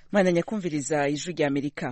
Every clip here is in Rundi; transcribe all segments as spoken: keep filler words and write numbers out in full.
Mwandanya kumviriza ijwi rya Amerika.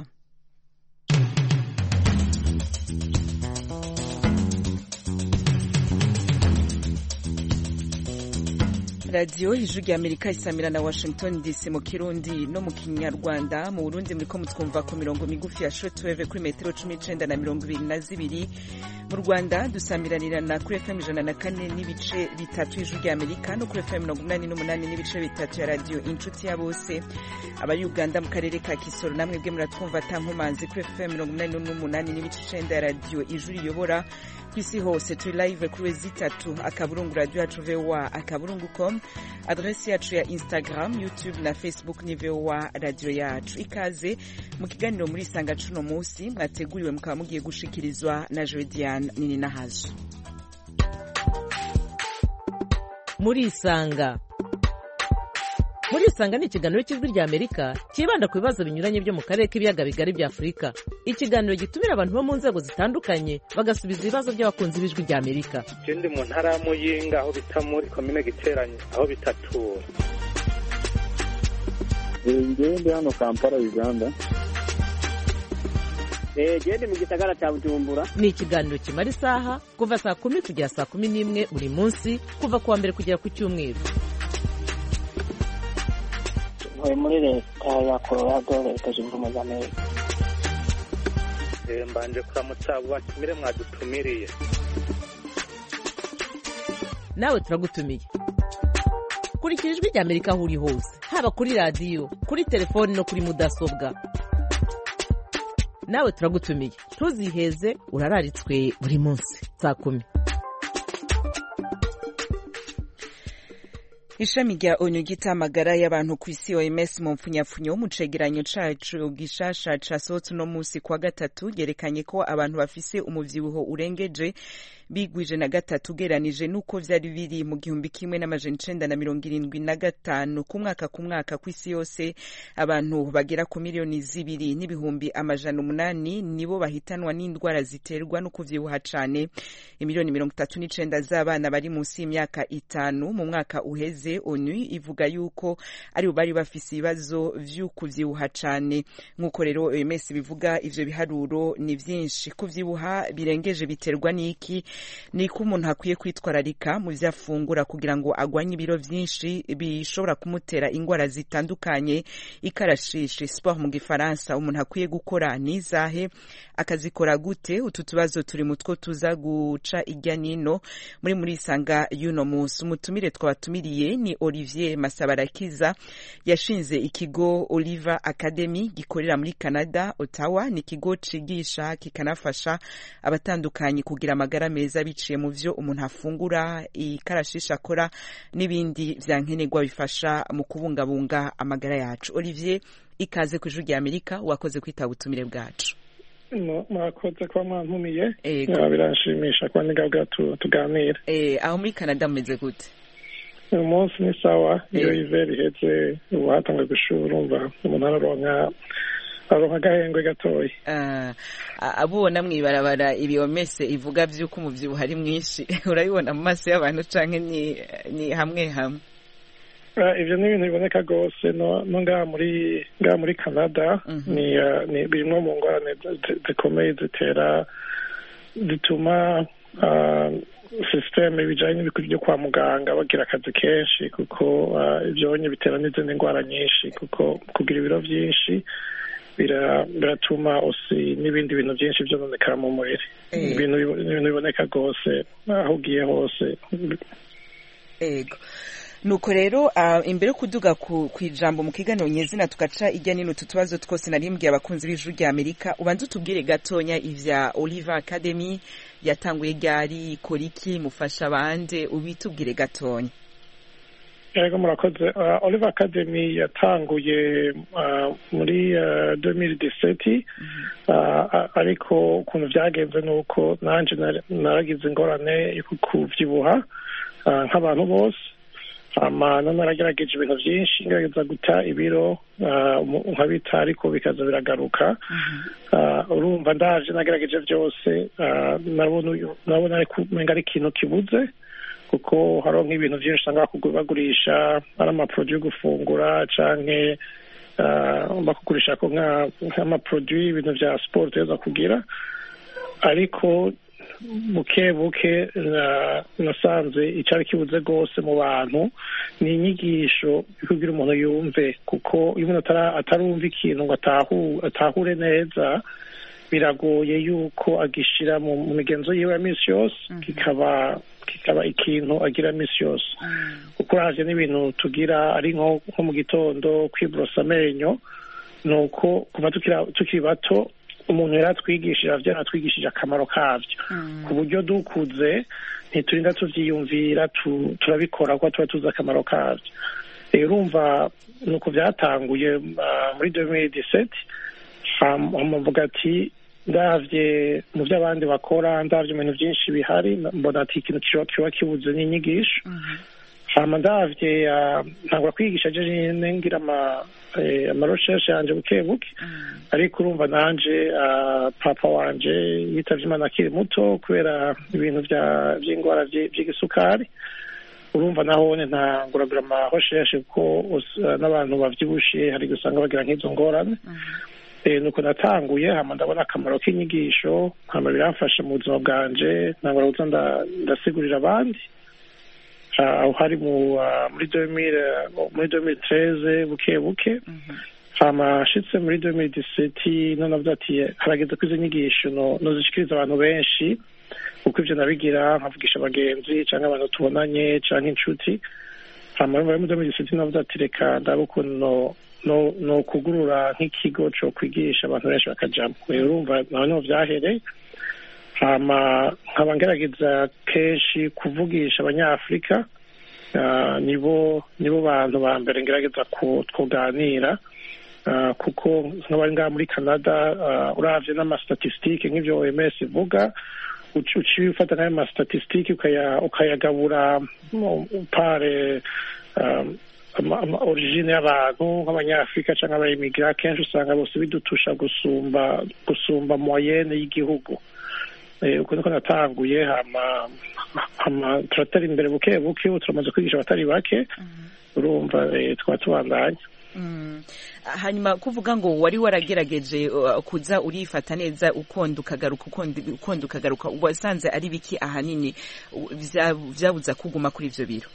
Radio ijwi rya Amerika isamira na Washington D C mu Kirundi no mu Kinyarwanda. Mu Burundi muriko mutwumva ku mirongo migufi ya shortwave kuri metero cumi n'icenda na mirongo ibiri na zibiri. Mu Rwanda dusamiranirana kuri F M ijana na kane n'ibice bitatu ijwi rya Amerika no kuri F M mirongo umunani n'umunani n'ibice bitatu ya radio Inshuti ya Bose. Aba Uganda mu karere ka Kisoro namwe bwe muratwumva tankomanzi kuri F M mirongo umunani n'umunani n'ibice icenda ya radio Ijwi riyobora kwisi hose. Turi live kuri zitatu akaburungu radio yacu V O A akaburungu com, adresi yacu ya Instagram, YouTube na Facebook ni V O A radio yacu. Ikaze mu kiganiro muri Sanga cuno musi mwateguriwe mukaba mugiye gushikirizwa na Jodiane Nini Nahazo. Muri Isanga Muri Isanga ni ikiganiro cy'Ijwi rya Amerika kibanda ku bibazo binyuranye byo mu karere k'ibiyaga bigari bya Afurika. Ikiganiro gitumira abantu bo mu nzego zitandukanye bagasubiza ibibazo by'abakunzi b'Ijwi rya Amerika. Ndi mu ntara ya Muyinga aho bita muri komine Giteranyi aho bitatura. Ngewe ndi hano Kampala Uganda. Eh gende mu gisagara cya Bujumbura. Ni ikiganiro kimara isaha kuva saa kumi kugera saa kumi n'imwe buri munsi kuva kuwa mbere kugera ku cyumweru. Muri leta ya Colorado leta zunze ubumwe za Amerika. Eh mbanje kuramutsa abo batumire mwadutumiriye. Nawe turagutumiye. Kurikira Ijwi rya Amerika aho uri hose, haba kuri radio, kuri telefone no kuri mudasobwa. Nawe turagutumiye. Ntuziheze urararitswe buri munsi saa kumi. Ishami rya O N U gitamagara y'abantu ku isi O M S mu mpfunyapfunyo mu cegeranyo cacu gishasha casohotse no musi kwa gatatu yerekanye ko abantu bafise umuvyibuho urengeje bigwije na gatatu geranije nuko vyari biri mu gihumbi kimwe n'amajana icenda na mirongo irindwi na gatanu ku mwaka ku mwaka ku isi yose. Abantu bagera ku miliyoni zibiri n'ibihumbi amajana umunani nibo bahitanwa n'indwara ziterwa no kuvyibuha cane. Imiliyoni mirongo itatu n'icenda z'abana bari munsi y'imyaka itanu mu mwaka uheze O N U ivuga yuko ari bari bafise ibibazo vy'ukuvyibuha cane. Nkuko rero O M S bivuga ivyo biharuro ni vyinshi. Kuvyibuha birengeje biterwa n'iki? Ni ko umuntu akwiye kwitwararika mu vyafungura kugira ngo agwanye ibiro vyinshi bishobora kumutera ingwara zitandukanye. Ikarashishi sport mu gifaransa umuntu akwiye gukora nizahe, akazikora gute? Utu tubazo turi mutwo tuza guca irya nino muri muri Isanga yuno musi. Umutumire twabatumiriye ni Olivier Masabarakiza yashinze ikigo Oliver Academy gikorera muri Canada Ottawa. Ni ikigo cigisha kikanafasha abatandukanye kugira amagara meza biciye mu vyo umuntu afungura, ikarashisha akora n'ibindi vyankenerwa bifasha mu kubungabunga amagara yacu. Olivier, ikaze ku Ijwi rya Amerika, wakoze kwitaba ubutumire bwacu. No, mwakoze kwa mwantumiye. Biranshimisha kwa nigabwa tuganira. Eh, aho muri Canada mumeze gute? Uyu munsi ni sawa, iyo iveri iheze ubu hatangwe gushura urumva umuntu araronka aronka agahengwe gatoya. Uh, abubona mwibarabara ibiyomese ivuga vy'uko umuvyibuho ari mwinshi urabibona mu maso y'abantu canke ni, ni hamwe hamwe? Uh, ivyo ni ibintu biboneka gose no, no ngaha muri ngaha muri Canada. Mm -hmm. ni, uh, ni birimwe mu ngorane zikomeye zitera zituma uh, systeme bijanye n'ibikuri byo kwa muganga bagira akazi kenshi kuko uh, ivyonye bitera n'izindi ngwara nyinshi kuko kugira ibiro vyinshi biratuma osi n'ibindi bintu byinshi vyononekara mu mubiri. Ibintu biboneka gose aho ugiye hose. Ego. Nuko rero uh, imbere kuduga ku kwijambo mu kiganiro nyezina tugaca ijya nino tutubazo twose narimbwiye abakunzi b'Ijwi rya Amerika. Ubanze utubwire gatonya ivya Oliver Academy yatanguye ryari, ikora iki, mufasha bande, ubitubwire gatonya. Yego murakoze. uh, Oliver Academy yatanguye uh, muri uh, deux mille dix-sept. Mm -hmm. uh, ariko ukuntu vyagenze nuko nanje naragize ingorane yo kuvyibuha uh, nk'abantu bose. Ama naragerageje ibintu vyinshi ngerageza guta ibiro uh, nkabita ariko bikaza biragaruka. Mm -hmm. uh, urumva ndaje nagerageje vyose uh, nabona nabona ari kumenga ari ikintu kibuze kuko haro nk'ibintu byinshi usanga bagurisha ari amaproduit yo gufungura canke bakugurisha ko nk'amaproduwi ibintu bya siporo tuza kugira, ariko buke buke nasanze icyari kibuze rwose mu bantu ni inyigisho kugira umuntu yumve, kuko iyo umuntu atarumva ikintu ngo atahure neza biragoye yuko agishyira mu migenzo yiwe ya minsi yose kikaba kikaba ikintu agira minsi yose, kuko uraje n'ibintu tugira ari nko mu gitondo kwiborosa amenyo, ni uko kuva tukiri bato umuntu yari atwigishije avyara atwigishije akamaro kavyo, ku buryo dukuze ntiturinda tuvyiyumvira turabikora kuko tuba tuzi akamaro kavyo. Rero urumva nuko vyatanguye muri deux mille dix-sept, mvuga ati ndavye mu vyo abandi bakora, ndavye mu bintu vyinshi bihari, mbona ati ikintu kiba kibuze n'inyigisho. hama ndavye ntangura kwigisha je nyene ngira ama recherche yanje buke buke, ariko urumva nanje papa wanje yitavye Imana akiri muto kubera ibintu vy'ingwara vy'igisukari. Urumva nahone ntanguragura ama recherche kuko n'abantu bavyibushe hari gusanga bagira nk'izo ngorane. Nuko natanguye hama ndabona akamaro k'inyigisho, hama biramfasha mu buzima bwanje, ntangura kuza ndasigurira abandi. aho hari muri deux mille treize buke buke, hama ashitse muri deux mille dix-sept none avuga ati harageze ko izo nyigisho nozishikiriza abantu benshi, kuko ivyo nabigira nkavugisha abagenzi canke abantu tubonanye canke inshuti. Hama muri deux mille dix-sept navuga ati reka ndabe ukuntu no kugurura nk'ikigo co kwigisha abantu benshi bakajamwo. Rero urumva naho niho vyahereye, hama nkaba ngerageza kenshi kuvugisha abanyafurika, nibo nibo bantu ba mbere ngerageza kuganira, kuko nk'abari ngaha muri Canada uravye n'amastatistike nk'ivyo O M S ivuga, uciye ufata nk'ayo mastatistike ukayagabura pare origine y'abantu nk'abanyafurika canke abayimigara, kenshi usanga bose bidutusha gusumba gusumba moyenne y'igihugu. Uko niko natanguye, hama hama turatera imbere buke buke, ubu turamaze kwigisha abatari bake, urumva twaba tubandanya. Hanyuma kuvuga ngo wari waragerageje kuza urifata neza ukonda ukagaruka ukonda ukagaruka, wasanze ari biki ahanini vyabuza kuguma kuri ivyo biro?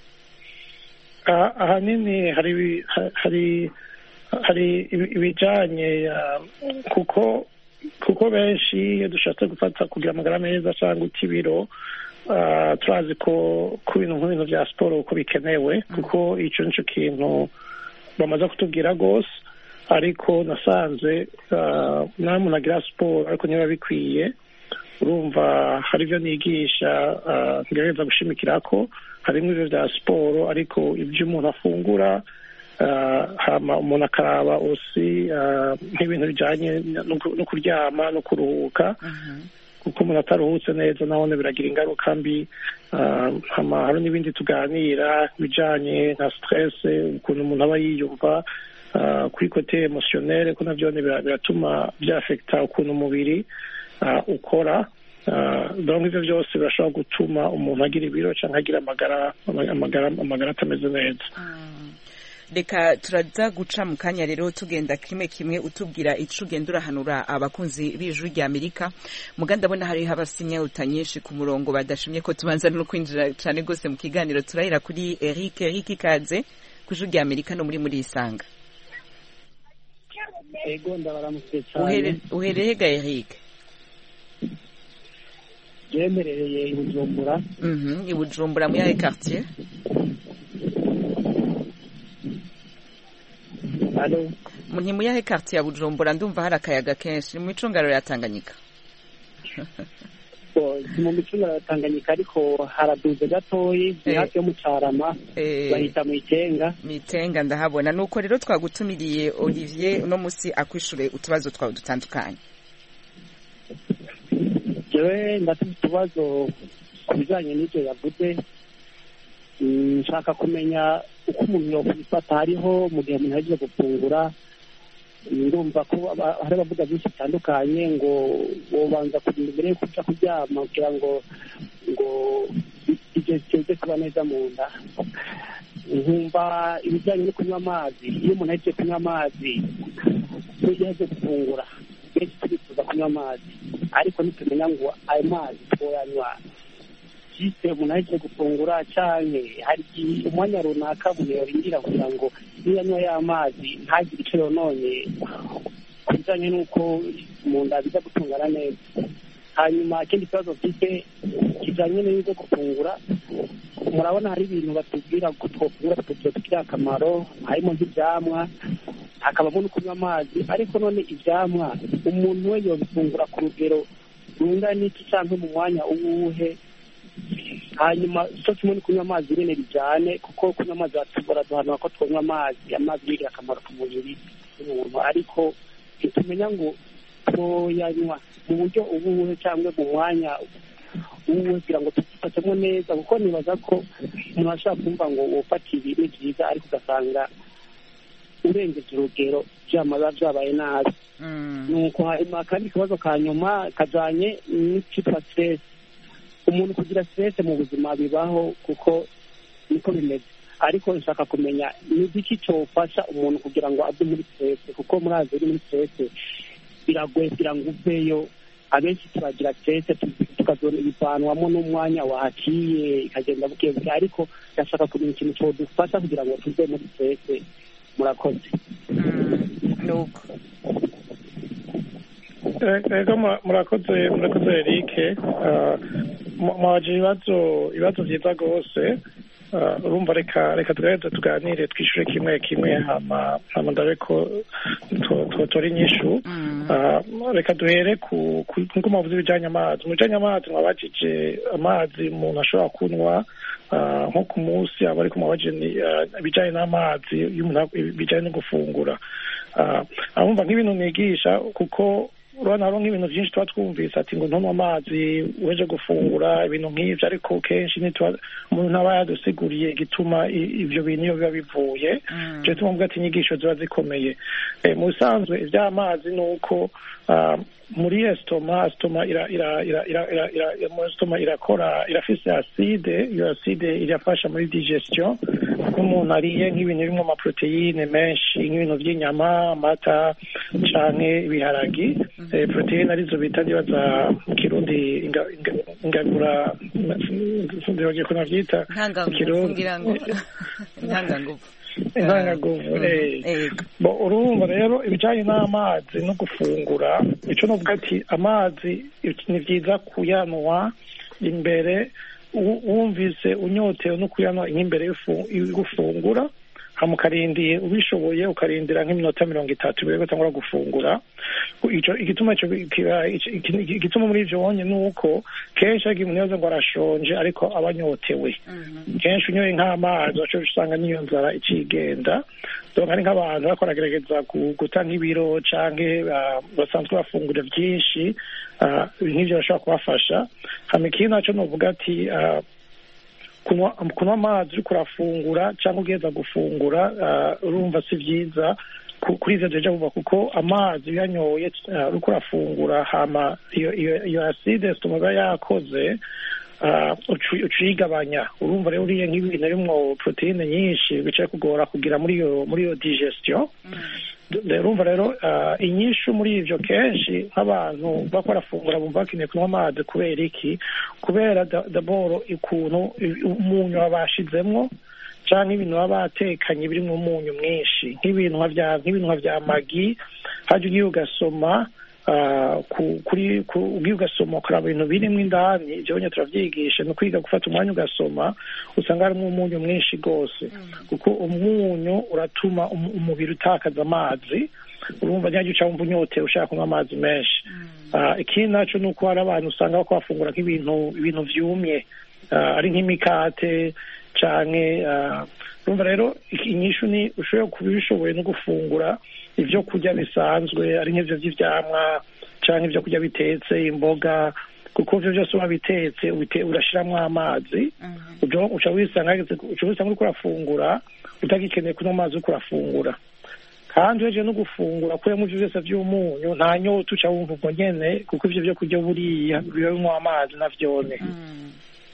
Ahanini hari hari hari ibijanye kuko kuko benshi iyo dushatse gufata kugira amagara meza cyangwa utibiro, turazi ko ku bintu nk'ibintu vya siporo uko bikenewe, kuko ico nico kintu bamaze kutubwira rwose, ariko nasanze nta muntu agira siporo ariko niba bikwiye. Urumva hari ivyo nigisha ngerageza gushimikirako, harimwo ivyo vya siporo, ariko ivyo umuntu afungura, hama umuntu akaraba osi nk'ibintu bijanye no kuryama no kuruhuka, kuko umuntu ataruhutse neza nahone biragira ingaruka mbi. Hama hari n'ibindi tuganira bijanye nka stress, ukuntu umuntu aba yiyumva kuri kote emotionnel, ko navyo biratuma vyafekta ukuntu umubiri ukora. Donc ivyo vyose birashobora gutuma umuntu agira ibiro canke agira amagara amagara amagara atameze neza. Reka turaza guca mu kanya rero tugenda kimwe kimwe utubwira ico ugenda urahanura abakunzi b'ijuru rya Amerika. Muga ndabona hari habasinya utanyinshi ku murongo badashimye ko tubanza no kwinjira cyane gose mu kiganiro. Turahera kuri Eric. Eric ikaze ku ijuru rya Amerika no muri muri Isanga. Ego ndabaramutse cyane. Uhereye ga Eric? Yemereye i Bujumbura. Mhm, i Bujumbura mu yahe quartier? Allo. Munyi mu yahe quartier ya Bujumbura? Ndumva hari akayaga kenshi mu micungaro ya Tanganyika. So, mu micungaro ya Tanganyika ariko haraduze gatoyi, ni hafi yo mu Carama, bahita mu Itenga. Mu Itenga ndahabona. Nuko rero twagutumiriye Olivier uno musi akwishure utubazo twawe dutandukanye. Jewe ndafite utubazo ku bijanye n'ivyo yavuze. Nshaka kumenya uko umuntu yokwifata hariho mu gihe umuntu agiye gufungura. Ndumva ko hari abavuga byinshi bitandukanye ngo wobanza kugira imbere yo kuja kuryama kugira ngo ngo igihe kize kuba neza mu nda. nkumva ibijyanye no kunywa amazi. Iyo umuntu agiye kunywa amazi iyo yagiye gufungura benshi turifuza kunywa amazi, ariko ntitumenya ngo ayo mazi twoyanywa jise umuntu agiye gufungura cyane hari umwanya runaka umuntu yorindira kugira ngo iyo yanywa ya mazi ntagire icyo yononye ku bijyanye n'uko mu nda biza gutungana neza. Hanyuma ikindi kibazo mfite kijyanye n'ibyo gufungura, murabona hari ibintu batubwira ko twofungura tutugirira akamaro, harimo nk'ibyamwa hakabamo no kunywa amazi, ariko none ibyamwa umuntu we yobifungura ku rugero rungana n'iki cyangwa mu mwanya uwuhe? Hanyuma cyo kimwe no kunywa amazi nyine bijyane, kuko kunywa amazi atubora duhanwa ko twanywa amazi, amazi yigirira akamaro ku mubiri w'umuntu, ariko ntitumenya ngo twoyanywa mu buryo ubuhe cyangwa mu mwanya uwuhe kugira ngo tufatemo neza, kuko nibaza ko umuntu ashobora kumva ngo wofata ibi ni byiza ariko ugasanga urengeje urugero byamaza byabaye nabi. Nuko hanyuma akandi kabazo ka nyuma kajyanye n'icyitwa stress. Umuntu kugira stress mu buzima bibaho kuko niko bimeze, ariko nshaka kumenya ni iki cyofasha umuntu kugira ngo ave muri stress, kuko murazi uri muri stress biragoye kugira ngo uveyo. Abenshi turagira stress tukazona ibivanwamo n'umwanya wahaciye ikagenda buke buke, ariko ndashaka kumenya ikintu cyodufasha kugira ngo tuve muri stress. Murakoze. nuko ego murakoze murakoze Eric, mwaje ibibazo ibibazo byiza rwose. Urumva reka reka tugerageze tuganire twishyure kimwe kimwe hama hama ndabe ko tutora inyishu. Reka duhere ku nko muvuze ibijyanye amazi. Mu bijyanye amazi mwabajije amazi umuntu ashobora kunywa nko ku munsi, aba ariko mwabajije ibijyanye n'amazi bijyanye no gufungura. Abumva nk'ibintu nigisha, kuko urabona hariho nk'ibintu byinshi tuba twumvise ati ngo ntunywe amazi weje gufungura ibintu nk'ibyo, ariko kenshi umuntu ntaba yadusiguriye igituma ibyo bintu iyo biba bivuye. Icyo gituma mvuga ati inyigisho ziba zikomeye. Mu bisanzwe iby'amazi ni uko muri esitoma esitoma ira ira ira ira ira muri esitoma irakora irafise acide. Iyo acide irafasha muri digestion. Umuntu ariye nk'ibintu birimo amaproteine menshi nk'ibintu by'inyama, amata canke ibiharagi, proteine arizo bita ndibaza mu Kirundi ingabura sindibagiye ko navyita Kirundi ntanganguvu intanganguvu. Bo urumva rero ibijyanye n'amazi no gufungura, icyo novuga ati amazi ni byiza kuyanwa imbere wumvise unyotewe no kuyanwa nk'imbere y'ugufungura, hama ukarindiye ubishoboye ukarindira nk'iminota mirongo itatu mbere yuko utangura gufungura. Icyo igituma igituma muri ibyo wonye ni uko kenshi agiye umuntu yaza ngo arashonje ariko aba anyotewe. Kenshi unyoye nk'amazi wacu usanga n'iyo nzara ikigenda. Donc hari nk'abantu bariko baragerageza guta nk'ibiro canke basanzwe bafungura byinshi, nk'ibyo bashobora kubafasha. Hama ikindi naco novuga ati kunywa amazi uriko urafungura cyangwa ugeza gufungura urumva si byiza kuri ivyo deja vuba, kuko amazi uyanyoye uriko urafungura hama iyo acide esitoma iba yakoze ucigabanya. Urumva rero uriye nk'ibintu birimwo proteine nyinshi bicaye kugora kugira muri iyo muri iyo digestion. Urumva rero inyishu muri ivyo kenshi nk'abantu bako barafungura bumva bakeneye kunywa amazi. Kubera iki? Kubera daboro ikuntu umunyu babashizemwo canke ibintu baba batekanye birimwo umunyu mwinshi, nk'ibintu nk'ibintu vya magi. Haje ugiye ugasoma kuri ugiye ugasoma ukaraba ibintu birimwo indani, ivyo nyine turavyigisha no kwiga gufata umwanya ugasoma, usanga harimwo umunyu mwinshi rwose, kuko umunyu uratuma umubiri utakaza amazi. Urumva ntiyagiye uca wumva unyotewe ushaka kunywa amazi menshi. Ikindi naco ni uko hari abantu usanga bako bafungura nk'ibintu ibintu vyumye, ari nk'imikate canke urumva rero inyishu ni ushobora kuba ubishoboye no gufungura ivyo kurya bisanzwe, ari nk'ivyo vy'ivyamwa canke ivyo kurya bitetse, imboga, kuko ivyo vyose wabitetse urashiramwo amazi. Uca wisanga uca wisanga uriko urafungura utagikeneye kunywa amazi uriko urafungura. Kandi weje no gufungura kuremwo ivyo vyose vy'umunyu nta nyota uca wumva ubwo nyene, kuko ivyo vyo kurya buriya biba binywa amazi navyone.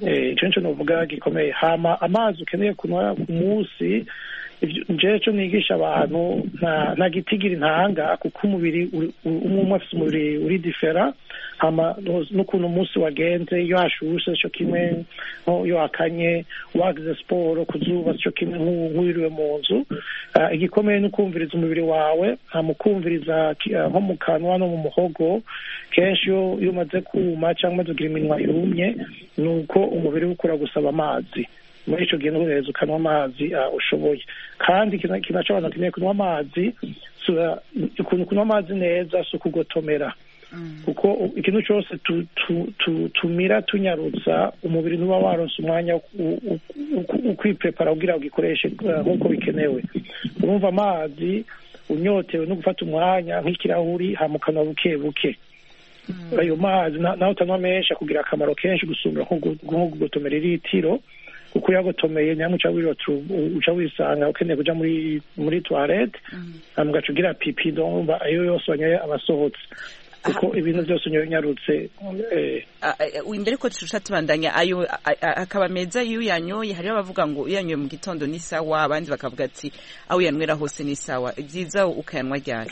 icyo nicyo nuvuga gikomeye. Hama amazi ukeneye kunywa ku munsi, njewe cyo nigisha abantu nta gitigiri ntanga, kuko umubiri umwe afite umubiri uri difera. Hama n'ukuntu umunsi wagenze, iyo hashushe cyo kimwe, iyo wakanye wagize siporo ku zuba cyo kimwe nk'uwiriwe mu nzu. Igikomeye ni ukumviriza umubiri wawe, hama ukumviriza nko mu kanwa no mu muhogo. Kenshi iyo umaze kuma cyangwa umaze kugira iminwa yumye, ni uko umubiri ukura gusaba amazi. Muri icyo gihe n'ubuhereza ukanywa amazi ushoboye. Kandi kinaca abantu bakeneye kunywa amazi, ukuntu kunywa amazi neza si ukugotomera, kuko ikintu cyose tumira tunyarutsa, umubiri ntuba waronse umwanya ukwiprepara kugira ngo ugikoreshe nk'uko bikenewe. urumva amazi unyotewe no gufata umwanya nk'ikirahuri hamukanwa buke buke. Ayo mazi nawe utanywa menshi kugira akamaro kenshi gusumba nko gutomera litiro, kuko yagotomeye nyamwe uca wisanga ukeneye kuja muri muri toilette amugaca ugira pipi, ndumva ayo yose wanyoye abasohotse, kuko ibintu byose unyoye nyarutse. Imbere ko tusha tubandanya, ayo akaba meza iyo yanyoye. Hari abavuga ngo iyo yanyoye mu gitondo ni sawa, abandi bakavuga ati aho yanywera hose ni sawa. Byiza ukayanwa ryari?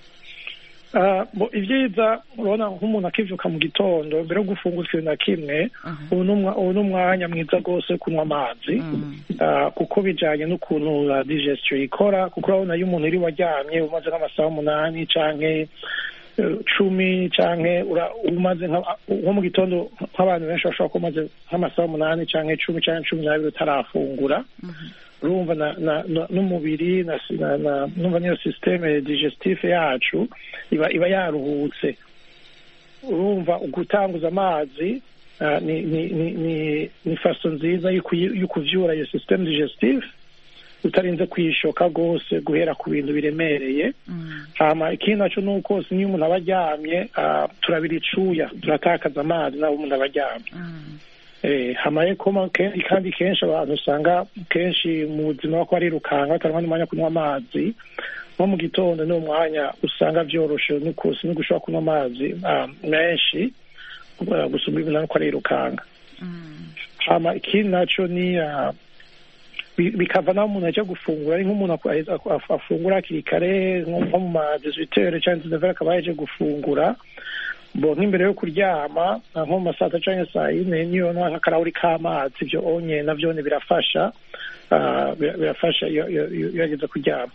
Ibyiza urabona nk'umuntu akivyuka mu gitondo mbere yo gufungura ikintu na kimwe, ubu ni umwanya mwiza rwose kunywa amazi, kuko bijanye n'ukuntu digestion ikora. Kuko urabona iyo umuntu iri waryamye umaze nk'amasaha umunani canke cumi canke umaze nko mu gitondo, nk'abantu benshi bashobora kuba umaze nk'amasaha umunani canke cumi canke cumi n'abiri utarafungura, urumva n'umubiri numva niyo systeme digestive yacu iba iba yaruhutse. Urumva gutanguza amazi ni ni ni ni faso nziza yo kuvyura iyo systeme digestive utarinze kwishoka gose guhera ku bintu biremereye. Hama ikindi naco nuko niyo umuntu aba aryamye turabira icuya, turatakaza amazi naho umuntu aba aryamye. Hamaye koma kandi kenshi abantu usanga kenshi mu buzima bako barirukanga batarwa n'umwanya kunywa amazi. Nko mu gitondo ni umwanya usanga vyoroshe n'ukusi no gushobora kunywa amazi menshi gusumba ibintu nuko arirukanga. Hama ikindi naco ni bikava naho umuntu aje gufungura, ari nk'umuntu afungura hakiri kare nko mu ma dix-huit heures canke dix-neuf heures akaba yaje gufungura, bo nk'imbere yo kuryama nko mu masaa atatu canke saa yine niyo nk'akarahuri k'amazi, ivyo onye navyo birafasha, birafasha iyo yageze kuryama.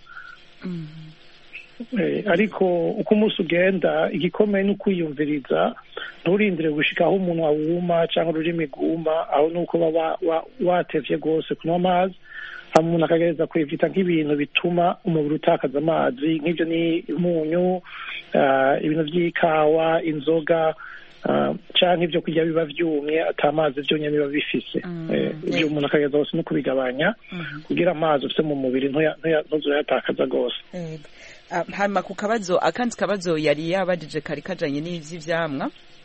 Ariko uko umunsi ugenda igikomeye ni ukwiyumviriza, nturindire gushika aho umuntu awuma cyangwa ururimi rwuma, aho nuko baba watevye rwose kunywa amazi. Hama umuntu akagereza kwivita nk'ibintu bituma umubiri utakaza amazi, nk'ivyo ni umunyu, ibintu vy'ikawa, inzoga, canke ivyo kurya biba vyumye ata amazi vyonyene biba bifise. Ivyo umuntu akagereza hose no kubigabanya kugira amazi ufise mu mubiri ntuzoyatakaza rwose. Hama ku kabazo, akandi kabazo yari yabajije kari kajanye n'ivy'ivyamwa.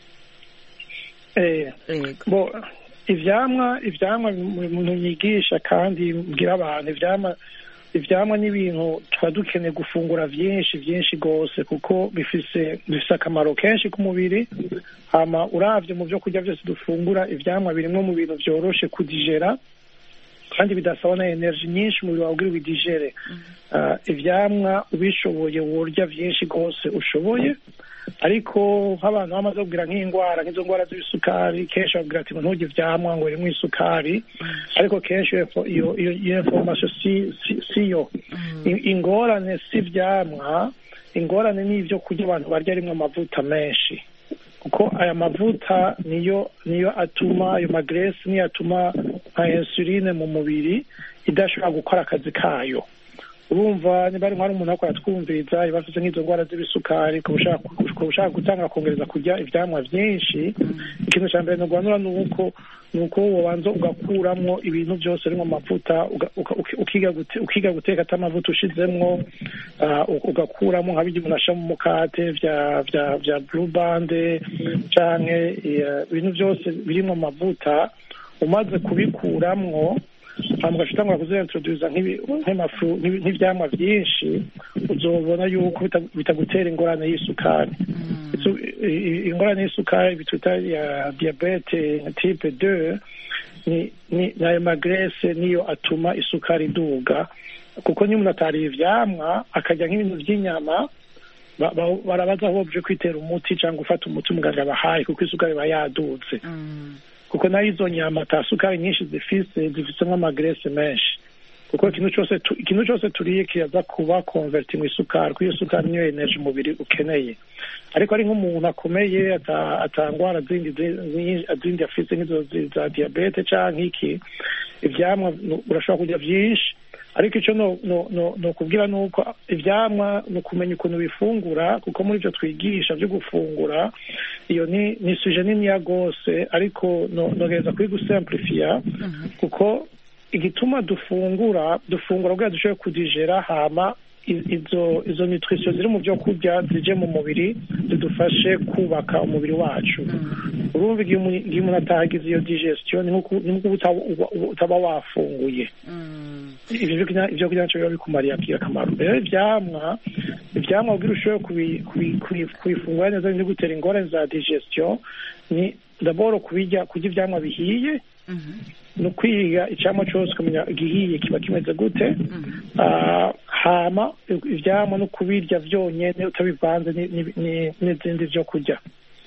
Eh, bo ivyamwa ivyamwa umuntu yigisha kandi mbwira abantu ivyamwa ivyamwa n'ibintu twa dukeneye gufungura vyinshi vyinshi gose, kuko bifise bifise akamaro kenshi ku mubiri. Hama uravye mu vyo kurya vyose dufungura, ivyamwa birimwe mu bintu vyoroshe kudigera kandi bidasaba na energy nyinshi umubiri wawe kugira ubidigere. Ivyamwa ubishoboye worya vyinshi gose ushoboye, ariko nk'abantu bamaze kugira nk'indwara nk'izo ndwara z'isukari, kenshi babwira ati ntujye ivyamwa ngo rimwe isukari, ariko kenshi iyo iyo information si siyo. Ingorane si ivyamwa, ingorane ni ivyo kurya abantu barya rimwe amavuta menshi, kuko aya mavuta niyo niyo atuma ayo magrese niyo atuma nka insuline mu mubiri idashobora gukora akazi kayo. Urumva niba ari umuntu akora twumviriza ibafise nk'izo ndwara z'ibisukari, ko ushaka gutanga kongereza kurya ivyamwa vyinshi, ikintu ca mbere nogwanura nuko nuko wobanza ugakuramwo ibintu byose rimwe amavuta, ukiga ukiga guteka atamavuta ushizemwo, ugakuramo nka bijya umuntu asha mu mukate vya vya vya blue band canke ibintu byose birimo amavuta. Umaze kubikuramwo amugashitangwa kuzintroduza nk'imafu nk'ivyamwa vyinshi, uzobona yuko bitagutera ingorane y'isukari. ingorane y'isukari bitwita ya diabete type deux ni ni nayo magrese niyo atuma isukari iduga, kuko niyo umuntu atariye ivyamwa akarya nk'ibintu by'inyama barabaza aho buje kwitera umuti cyangwa gufata umuti umuganga abahaye, kuko isukari iba yadutse. kuko nayo izo nyama ata sukari nyinshi zifise zifisemo amagrese menshi, kuko ikintu cyose ikintu cyose turiye kiraza kuba converti mu isukari, kuko iyo sukari niyo energy umubiri ukeneye. Ariko ari nk'umuntu akomeye atangwara zindi zindi afise nk'izo za diabete canke iki, ivyamwa urashobora kurya vyinshi, ariko icyo no no no no kubwira nuko ivyamwa no kumenya ukuntu bifungura, kuko muri byo twigisha byo gufungura iyo ni ni sujet nini ya gose, ariko no nogeza kuri gusimplifia kuko igituma dufungura dufungura kugira dushobore kudigera hama izo izo nutrition ziri mu byo kurya zije mu mubiri zidufashe kubaka umubiri wacu. Urumva igihe umuntu atagize iyo digestion ni nkuko utaba wafunguye. Ibyo ibyo kugira ngo bikumariye akamaro. Rero ivyamwa ivyamwa kugira ushobore kubifungura neza ni gutera ingorane za digestion, ni d'abord kubijya kurya ivyamwa bihiye, no kwiga icyamwa cyose kumenya igihiye kiba kimeze gute, hama ivyamwa no kubirya vyonyene utabivanze n'izindi vyo kurya.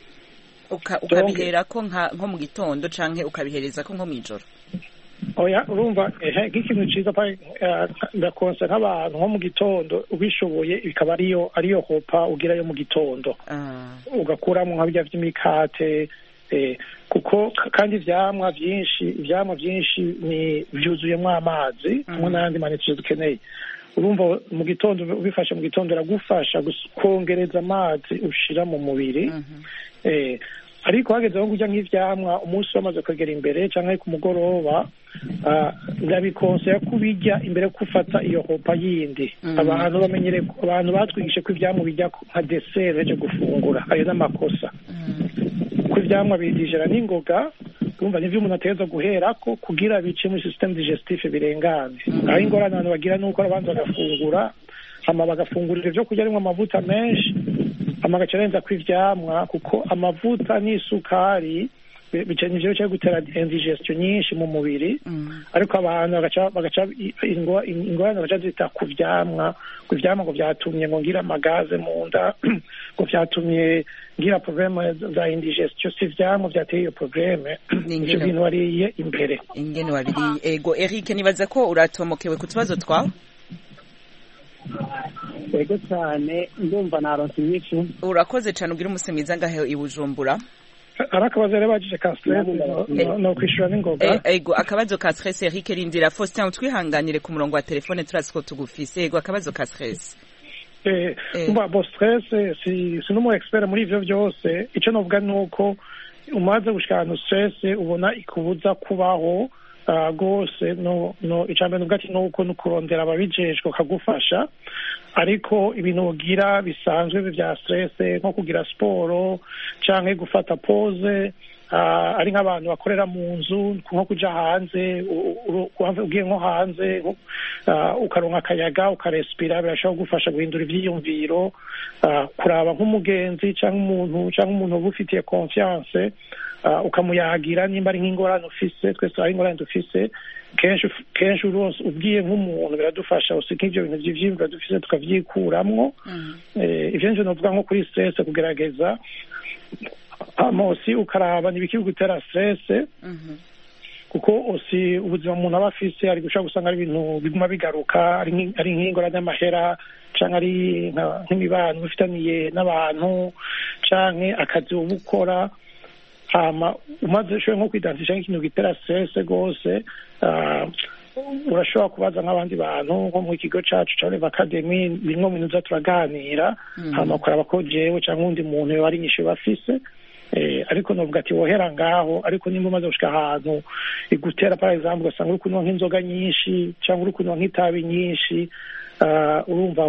Ukabihera ko nko mu gitondo canke ukabihereza ko nko mw'ijoro? Oya, urumva nk'ikintu ciza pa ndakonsa nk'abantu nko mu gitondo ubishoboye bikaba ariyo ariyo hopa ugirayo mu gitondo, ugakuramo nka birya vy'imikate, kuko kandi ivyamwa vyinshi ivyamwa vyinshi ni vyuzuyemwo amazi hamwe n'ayandi manitire dukeneye. Urumva mu gitondo ubifashe mu gitondo iragufasha kongereza amazi ushira mu mubiri. Ariko hageze aho kurya nk'ivyamwa umunsi wamaze kwegera imbere canke ku mugoroba, ndabikonsera kubirya imbere yo gufata iyo hopa yindi. Abantu bamenyere abantu batwigishe ko ivyamwa bijya nka dessert ejo gufungura, ayo n'amakosa. Ko ivyamwa bidigera n'ingoga, urumva nivyo umuntu ateza guherako kugira bice mu system digestif birengane. Aho ingorane abantu bagira nuko abanza bagafungura hama bagafungurira ivyo kurya arimwo amavuta menshi, amagacarenza kw'ivyamwa, kuko amavuta n'isukari bicenije cyo gutera indigestion nyinshi mu mubiri. Ariko abantu bagaca bagaca ingorane bagaca zita ku vyamwa ku vyamwa ngo vyatumye ngo ngira amagaze mu nda, ngo vyatumye ngira problème za indigestion. Si vyamwa vyateye iyo problème, ivyo bintu wariye imbere ingene wabiriye. Ego Eric, nibaza ko uratomokewe ku tubazo twawe. Ego cyane, ndumva naronse inyishu. Urakoze cyane, ugira umunsi mwiza ngahe i Bujumbura. Arakabazo rero bagije ka stress no kwishura n'ingoga. Ego akabazo ka stress Eric Rindira Faustin, utwihanganire ku murongo wa telefone turazi ko tugufise. Ego akabazo ka stress. Eh umva bo stress si si no expert muri ivyo byose. Ico novuga nuko umaze gushikana stress ubona ikubuza kubaho gose. No no icambere n'ubwati nuko nukurondera ababijejwe kagufasha, ariko ibintu ugira bisanzwe bya stress nko kugira sport canke gufata pause, ari nk'abantu bakorera mu nzu nko kuja hanze, ugiye nko hanze ukaronka akayaga ukarespira, birashobora gufasha guhindura ivyiyumviro, kuraba nk'umugenzi canke umuntu canke umuntu ubufitiye confiance, ukamuyagira nimba ari nk'ingorane ufise. Twese ari ingorane dufise, kenshi kenshi uronse ubwiye nk'umuntu biradufasha usika ivyo bintu vy'ivyimviro dufise tukavyikuramwo. Ivyo nje novuga nko kuri stress, kugerageza amosi ukaraba nibiki gutera stress, kuko osi ubuzima umuntu aba afise ari gushaka gusanga ari ibintu biguma bigaruka, ari ari nk'ingorane y'amahera canke ari nk'imibano bifitaniye n'abantu canke akazi ubukora. Hama umaze shoye nko kwidantisha nk'ikintu gitera stress gose, urashobora kubaza nk'abandi bantu nko mu kigo cacu ca Olive Academy, bimwe mu bintu za turaganira, hama kuraba ko jewe canke undi muntu yo ari nyisho bafise. Ariko novuga ati wohera ngaho, ariko nimba umaze gushika ahantu igutera par exemple ugasanga uri kunywa nk'inzoga nyinshi canke uri kunywa nk'itabi nyinshi, urumva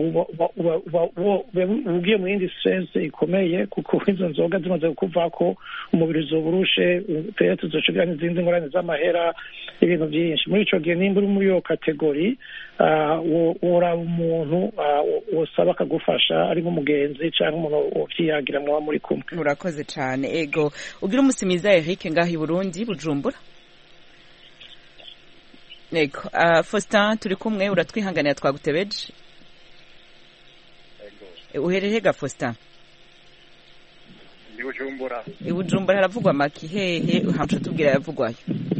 ugiye mu yindi stress ikomeye kuko izo nzoga zimaze kukuva ko umubiri uzoburushe perete uzocugira n'izindi ngorane z'amahera ibintu byinshi muri ico gihe nimba uri muri iyo kategori woraba umuntu wosaba akagufasha ari nk'umugenzi cyangwa umuntu wovyiyagira muba muri kumwe. Urakoze cane. Ego ugira umunsi mwiza Eric ngaho i Burundi Bujumbura. Ego uh, Faustin turi kumwe uratwihanganira twagutebeje. Ego uhereye ga Faustin? Ndi Bujumbura. I Bujumbura haravugwa maki hehe hamco tubwira yavugwayo.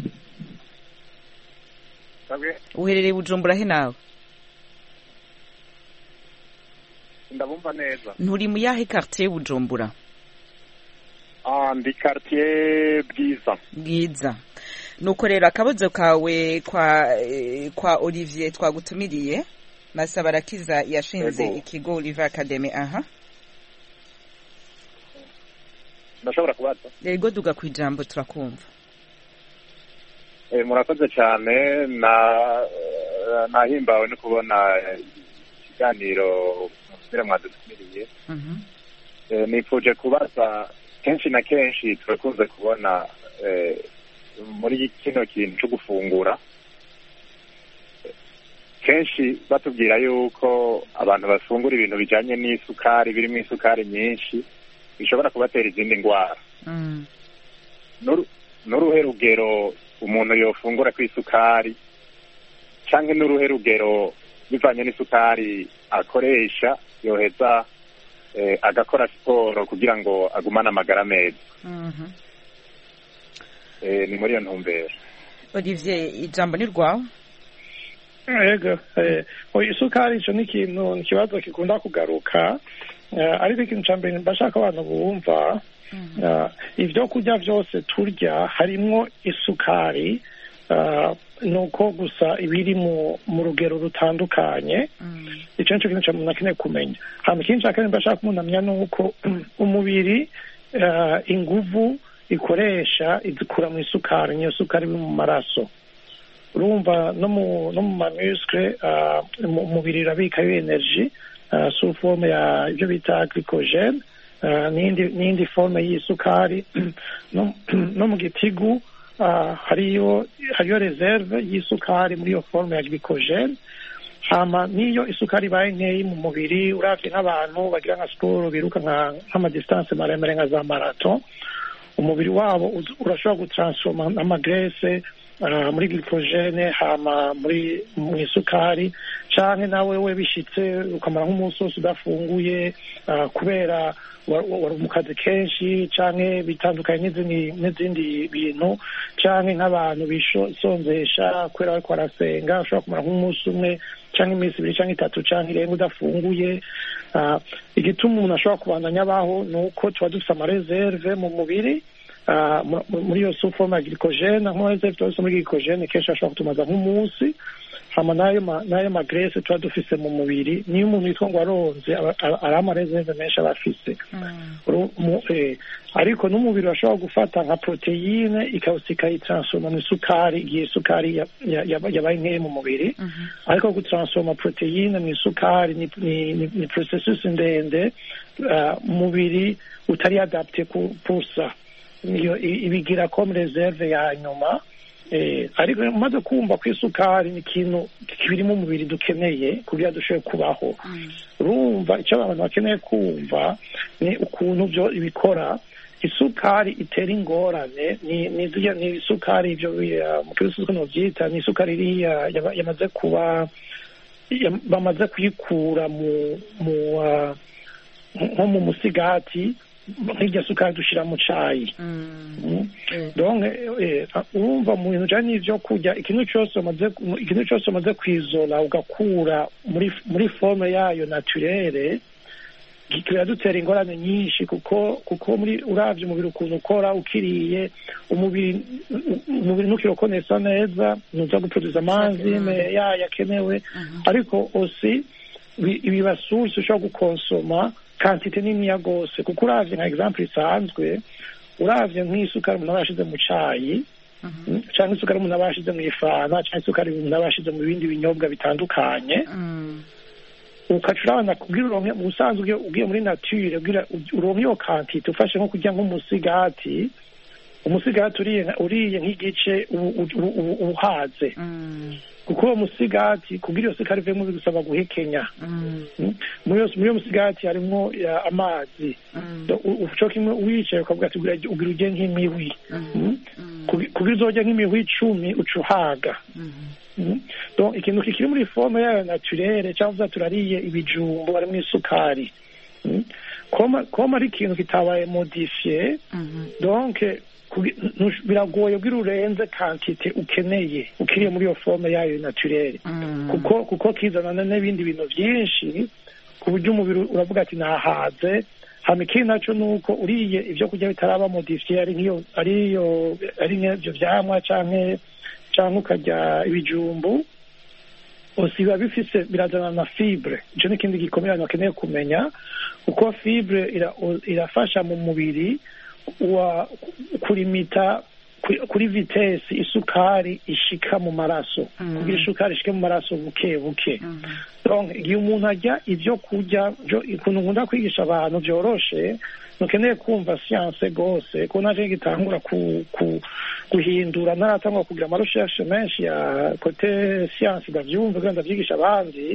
Sabwe uherereye Bujumbura he nawe? Ndabumva neza. Nturi mu yahe quartier Bujumbura? Ah ndi quartier Bwiza. Bwiza. Nuko rero akabazo kawe kwa kwa Olivier twagutumiriye Masabarakiza yashinze ikigo Oliver Academy. Aha ndashobora kubaza? Yego duga kwijambo turakumva. Eh murakoze cyane na nahimbawe no kubona ikiganiro musubira mwadutumiriye. Mhm. Eh nifuje kubaza kenshi na kenshi turakunze kubona eh muri kino kintu cyo gufungura kenshi batubwira yuko abantu bafungura ibintu bijanye n'isukari birimo isukari nyinshi bishobora kubatera izindi ndwara. Mm. N'uruhe rugero umuntu yofungura ku isukari canke n'uruhe rugero bivanye n'isukari akoresha yoheza eh, agakora siporo kugira ngo agumane amagara meza. Mhm. Eh ni muri yo ntumbero. Olivier ijambo ni rwawe. Ego eh isukari ico ni kintu ni kibazo kikunda kugaruka ariko ikintu cyambere bashaka abantu bumva ivyo kurya vyose turya harimwo isukari nuko gusa ibiri mu mu rugero rutandukanye. Ico nico kintu cyamuna kine kumenya. Hama kintu cyakane bashaka kumunamya nuko umubiri inguvu ikoresha izikura mu isukari niyo sukari mu maraso. Urumva no mu no mu muscle umubiri urabika iyo energy sous forme ya ibyo bita glycogen n'indi n'indi forme y'isukari no no mu gitigu hariyo hariyo reserve y'isukari muri iyo forme ya glycogen. Hama niyo isukari baye nkeyi mu mubiri uravye nk'abantu bagira nka sport biruka nka nk'ama distance maremare nka za marathon umubiri wabo urashobora gutransforma amagrese uh, muri glycogene hama muri mu isukari canke nawe we bishitse ukamara nk'umunsi wose udafunguye uh, kubera wari mu kazi kenshi canke bitandukanye n'izindi n'izindi bintu canke nk'abantu bisonzesha kubera bariko barasenga ushobora kumara nk'umunsi umwe canke iminsi ibiri canke itatu canke irenga udafunguye. Uh, igituma umuntu ashobora kubandanya abaho nuko tuba dufise amareserve mu mubiri uh, muri iyo sous forme ya glycogene nk'amareserve tuba dufise muri glycogene kenshi ashobora kutumaza nk'umunsi. Hama nayo ma, nayo magrese tuba dufise mu mubiri niyo umuntu yitwa ngo aronze ari amareserve menshi aba afise. Mm. Eh, ariko n'umubiri ashobora gufata nka proteine ikawusika itransforma mu isukari igihe isukari yabaye nkeye mu mubiri. Mm -hmm. Ariko gutransforma proteine mu isukari ni, ni, ni, ni processus ndende umubiri uh, utari adapte pour ça niyo ibigira comme reserve ya nyuma. Eh, ariko umaze kumva ko isukari ni ikintu kibiri mu mubiri dukeneye kugira dushoboye kubaho. Urumva icyo abantu bakeneye kumva ni ukuntu byo ibikora. Isukari itera ingorane ni ni ni isukari ibyo mu kirisuko no byita ni isukari iri yamaze kuba bamaze kuyikura mu mu nko mu musigati nk'irya sukari dushira mu cayi. Donc urumva mu bintu cyane ivyo kurya ikintu cyose umaze ikintu cyose umaze kwizola ugakura muri muri forme yayo naturelle kiradutera ingorane nyinshi kuko kuko muri uravye umubiri ukuntu ukora ukiriye umubiri umubiri ntukirokonesa neza nuza guproduza amazi ya yakenewe. Ariko osi ibibasusi ushobora gukonsoma quantité nini ya gose kuko uravye nka example isanzwe uravye nk'isukari umuntu abashize mu cayi canke isukari umuntu abashize mu ifana canke isukari umuntu abashize mu bindi binyobwa bitandukanye ukaca urabona kugira uronke mu busanzwe ugiye muri nature ugira uronke iyo kantite ufashe nko kurya nk'umusigati umusigati uriye uriye nk'igice uhaze kuko uwo musigati kugira iyo sukari ivemo bigusaba guhekenya muri iyo musigati harimwo amazi uco kimwe wicaye ukavuga ati ugira urye nk'imihwi kugira uzorya nk'imihwi icumi uca uhaga donc ikintu kikiri muri forme yayo naturelle cyangwa turariye ibijumbo harimo isukari koma koma ari ikintu kitabaye modifié donc biragoye kugira urenze quantité ukeneye ukiriye muri iyo forme yayo naturelle kuko kuko kizana n'ibindi bintu byinshi ku buryo umubiri uravuga ati nahaze hama ikindi naco nuko uriye ibyo kurya bitaraba modifié ari nk'iyo ariyo ari nk'ibyo vyamwa canke canke ukarya ibijumbu biba bifise birazana na fibre ico ni ikindi gikomeye abantu bakeneye kumenya kuko fibre irafasha mu mubiri wa kurimita kuri vitesse isukari ishika mu maraso kugira isukari ishike mu maraso buke buke donc igihe umuntu arya ivyo kurya ukuntu nkunda kwigisha abantu vyoroshe nukeneye kumva science gose ko naje gitangura guhindura naratangura kugira amarecherche menshi ya côté science ndavyumva kandi ndavyigisha abandi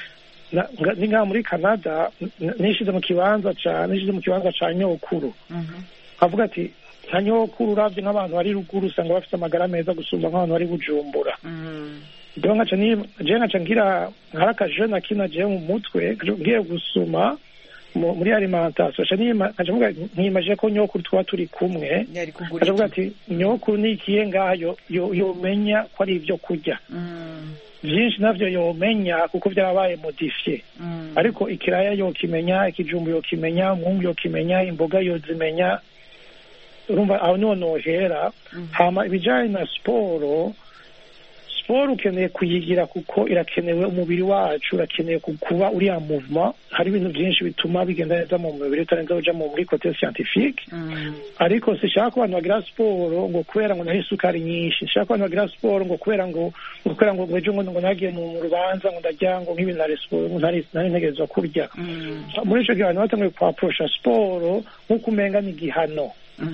ni nka muri Canada nishize mu kibanza ca nishize mu kibanza ca nyokuru avuga ati nka nyokuru uravye nk'abantu bari ruguru usanga bafite amagara meza gusumba nk'abantu bari Bujumbura donc nkaca ni je nkaca ngira nkaraka jeune akina je mu mutwe ngiye gusuma muri alimentation nkaca mvuga nkimaje ko nyokuru twa turi kumwe avuga ati nyokuru nikiye ngayo yomenya ko ari ivyo kurya byinshi navyo yomenya kuko byarabaye modifié ariko ikiraya yokimenya ikijumbu yokimenya umwungu yokimenya imboga yozimenya urumva aho niho nohera hama ibijanye na siporo siporo ukeneye kuyigira kuko irakenewe umubiri wacu urakeneye kuba uriya movement hari ibintu byinshi bituma bigenda neza mu mubiri utarenza uja mu muri côté scientifique ariko sishaka ko abantu bagira siporo ngo kubera ngo naho isukari nyinshi sishaka ko abantu bagira siporo ngo kubera ngo kubera ngo ejo ngo nagiye mu rubanza ngo ndajya ngo nk'ibintu nari siporo ntari nari ntegerezwa kurya muri ico gihe abantu batangiye kwaprosha siporo nk'uko umenga ni igihano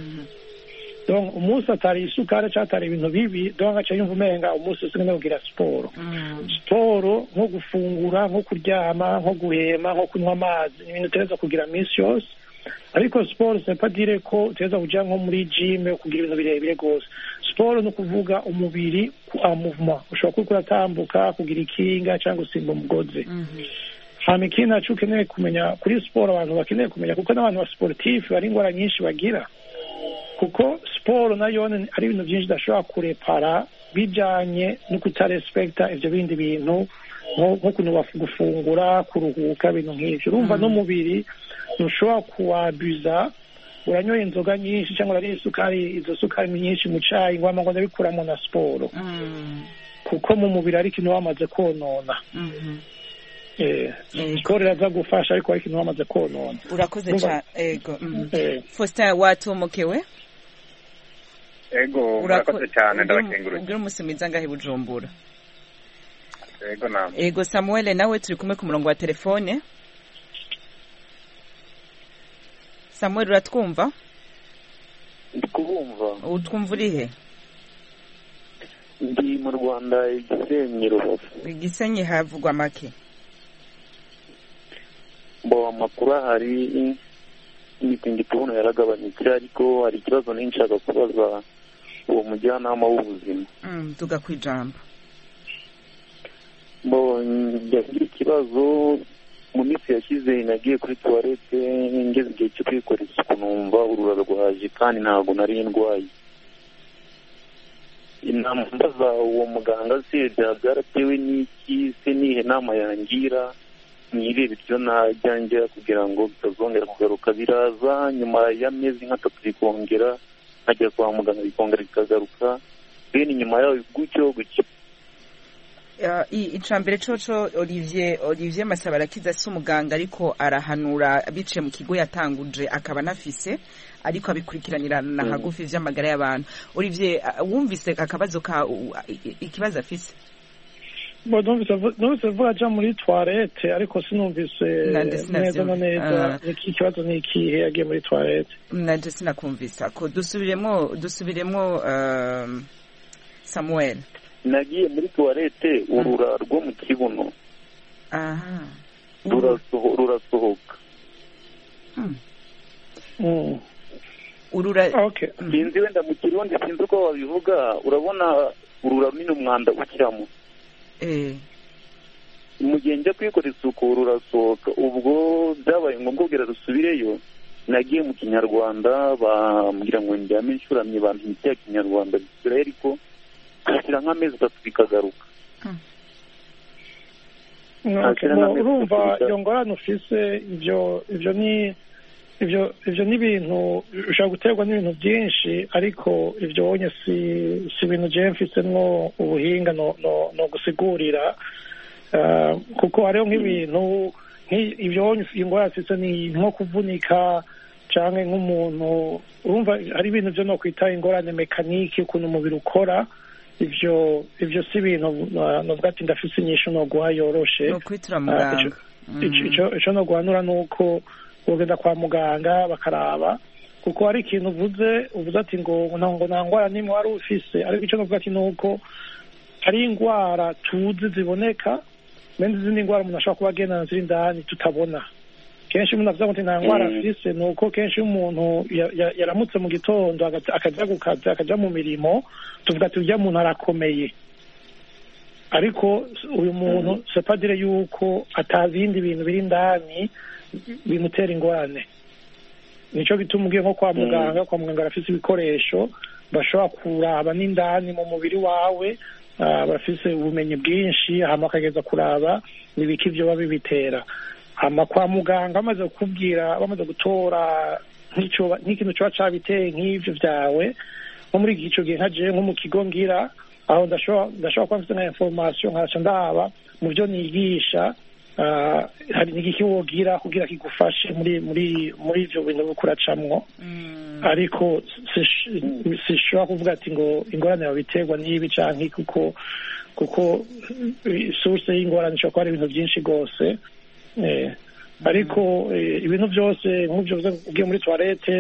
donc umunsi atari isukari cyatari ibintu bibi donc aca yumva umenga umunsi usigaye kugira siporo siporo nko gufungura nko kuryama nko guhema nko kunywa amazi ibintu utereza kugira minsi yose ariko siporo c'est pas dire ko utereza kuja nko muri gym kugira ibintu birebire gose siporo no kuvuga umubiri ku movement ushobora kuko uratambuka kugira ikinga cyangwa usimba umugozi hama ikindi naco ukeneye kumenya kuri siporo abantu bakeneye kumenya kuko n'abantu ba sportif bari ingwara nyinshi bagira kuko siporo nayo ari ibintu byinshi udashobora kurepara bijanye no kutarespekta ivyo bindi bintu nko kuntu gufungura kuruhuka ibintu nk'ivyo urumva n'umubiri ntushobora kuwabuza uranyoye inzoga nyinshi cyangwa urariye isukari izo sukari nyinshi mu cayi ngo ngo ndabikuramo na siporo kuko mu mubiri ari ikintu wamaze konona siporo iraza gufasha ariko ari ikintu wamaze konona urakoze cyane ego Faustin watomokewe ego urakoze cyane ndabakengurukira ubwira umunsi mwiza ngahe Bujumbura ego namwe ego Samuel nawe turi kumwe ku murongo wa telefone Samuel uratwumva ndikubumva utwumva urihe ndi mu Rwanda Gisenyi Rubavu Gisenyi havugwa make bo amakuru ahari imitingi tubona yaragabanyutse ariko hari ikibazo ninshaka kubaza uwo mujyanama w'ubuzima mm tugakwijamba bo yagira ikibazo mu minsi yashize nagiye kuri toilette ngeze igihe cyo kwikora isuku numva urura rwaje kandi ntabwo nari ndwaye inama mbaza uwo muganga se byaratewe n'iki se nihe nama yangira nibe bityo najyanjye kugira ngo bitazongera kugaruka biraza nyuma y'amezi nk'atatu bikongera nkajya kwa muganga bikongera bikagaruka bene nyuma yaho gutyo gutyo icambere coco Olivier Olivier Masabarakiza si umuganga ariko arahanura bice mu kigo yatanguje akaba nafise ariko abikurikiranira na hagufi vy'amagara y'abantu Olivier wumvise akabazo ka ikibazo afise numvise vuga aja muri toilette ariko sinumvise neza na neza ikibazo ni ikihe yagiye muri toilette nanje sinakumvisa ko dusubiremo dusubiremo Samuel nagiye muri toilette urura rwo mu kibuno aha rurasohoka urura okay sinzi wenda mu kirundi sinzi uko babivuga urabona urura runini umwanda ukiramo eh mu gihe njya kwikora isuku rurasohoka ubwo byabaye ngombwa kugira rusubireyo nagiye mu kinyarwanda bambwira ngo njyame inshuramye bantu imiti ya kinyarwanda bisubirayo ariko hashyira nk'amezi atatu bikagaruka urumva iyo ngorane ufise ibyo ibyo ni ibyo ibyo ni ibintu ushobora guterwa n'ibintu byinshi ariko ibyo wonye si si ibintu jewe mfisemwo ubuhinga no no no gusigurira kuko hariho nk'ibintu ibyo wonye ingorane afise ni nko kuvunika canke nk'umuntu urumva hari ibintu byo no kwita ingorane mekanike ukuntu umubiri ukora ivyo ivyo si ibintu novuga ati ndafise inyishu no guha yoroshe no kwitira muganga ico ico no guhanura nuko ugenda kwa muganga bakaraba kuko hari ikintu uvuze uvuze ati ngo ngo nta ngwara nimwe wari ufise ariko icyo novuga ati nuko hari ingwara tuzi ziboneka mende izindi ngwara umuntu ashobora kuba agendana ziri indani tutabona kenshi umuntu avuga ngo nta ngwara afise nuko kenshi umuntu yaramutse mu gitondo akaja ku kazi akaja mu mirimo tuvuga ati urya muntu arakomeye ariko uyu muntu sepadire yuko atazindi bintu biri indani bimutera ingorane nico gituma ugiye nko kwa muganga kwa muganga arafise ibikoresho bashobora kuraba n'indani mu mubiri wawe bafise ubumenyi bwinshi hama akageza kuraba nibiki vyo babibitera hama kwa muganga bamaze kukubwira bamaze gutora nk'ikintu coba cabiteye nk'ivyo vyawe nko muri ico gihe nkaje nko mu kigo ngira aho ndashobora kuba mfise nka information nkaca ndaba mu vyo nigisha hari n'igiki wogira kugira kigufashe muri muri muri ivyo bintu uriko uracamwo ariko sishobora kuvuga ati ngo ingorane yawe biterwa n'ibi canke kuko kuko source y'ingorane ishobora kuba ari ibintu byinshi rwose ariko ibintu byose nk'ibyo ugiye muri toilette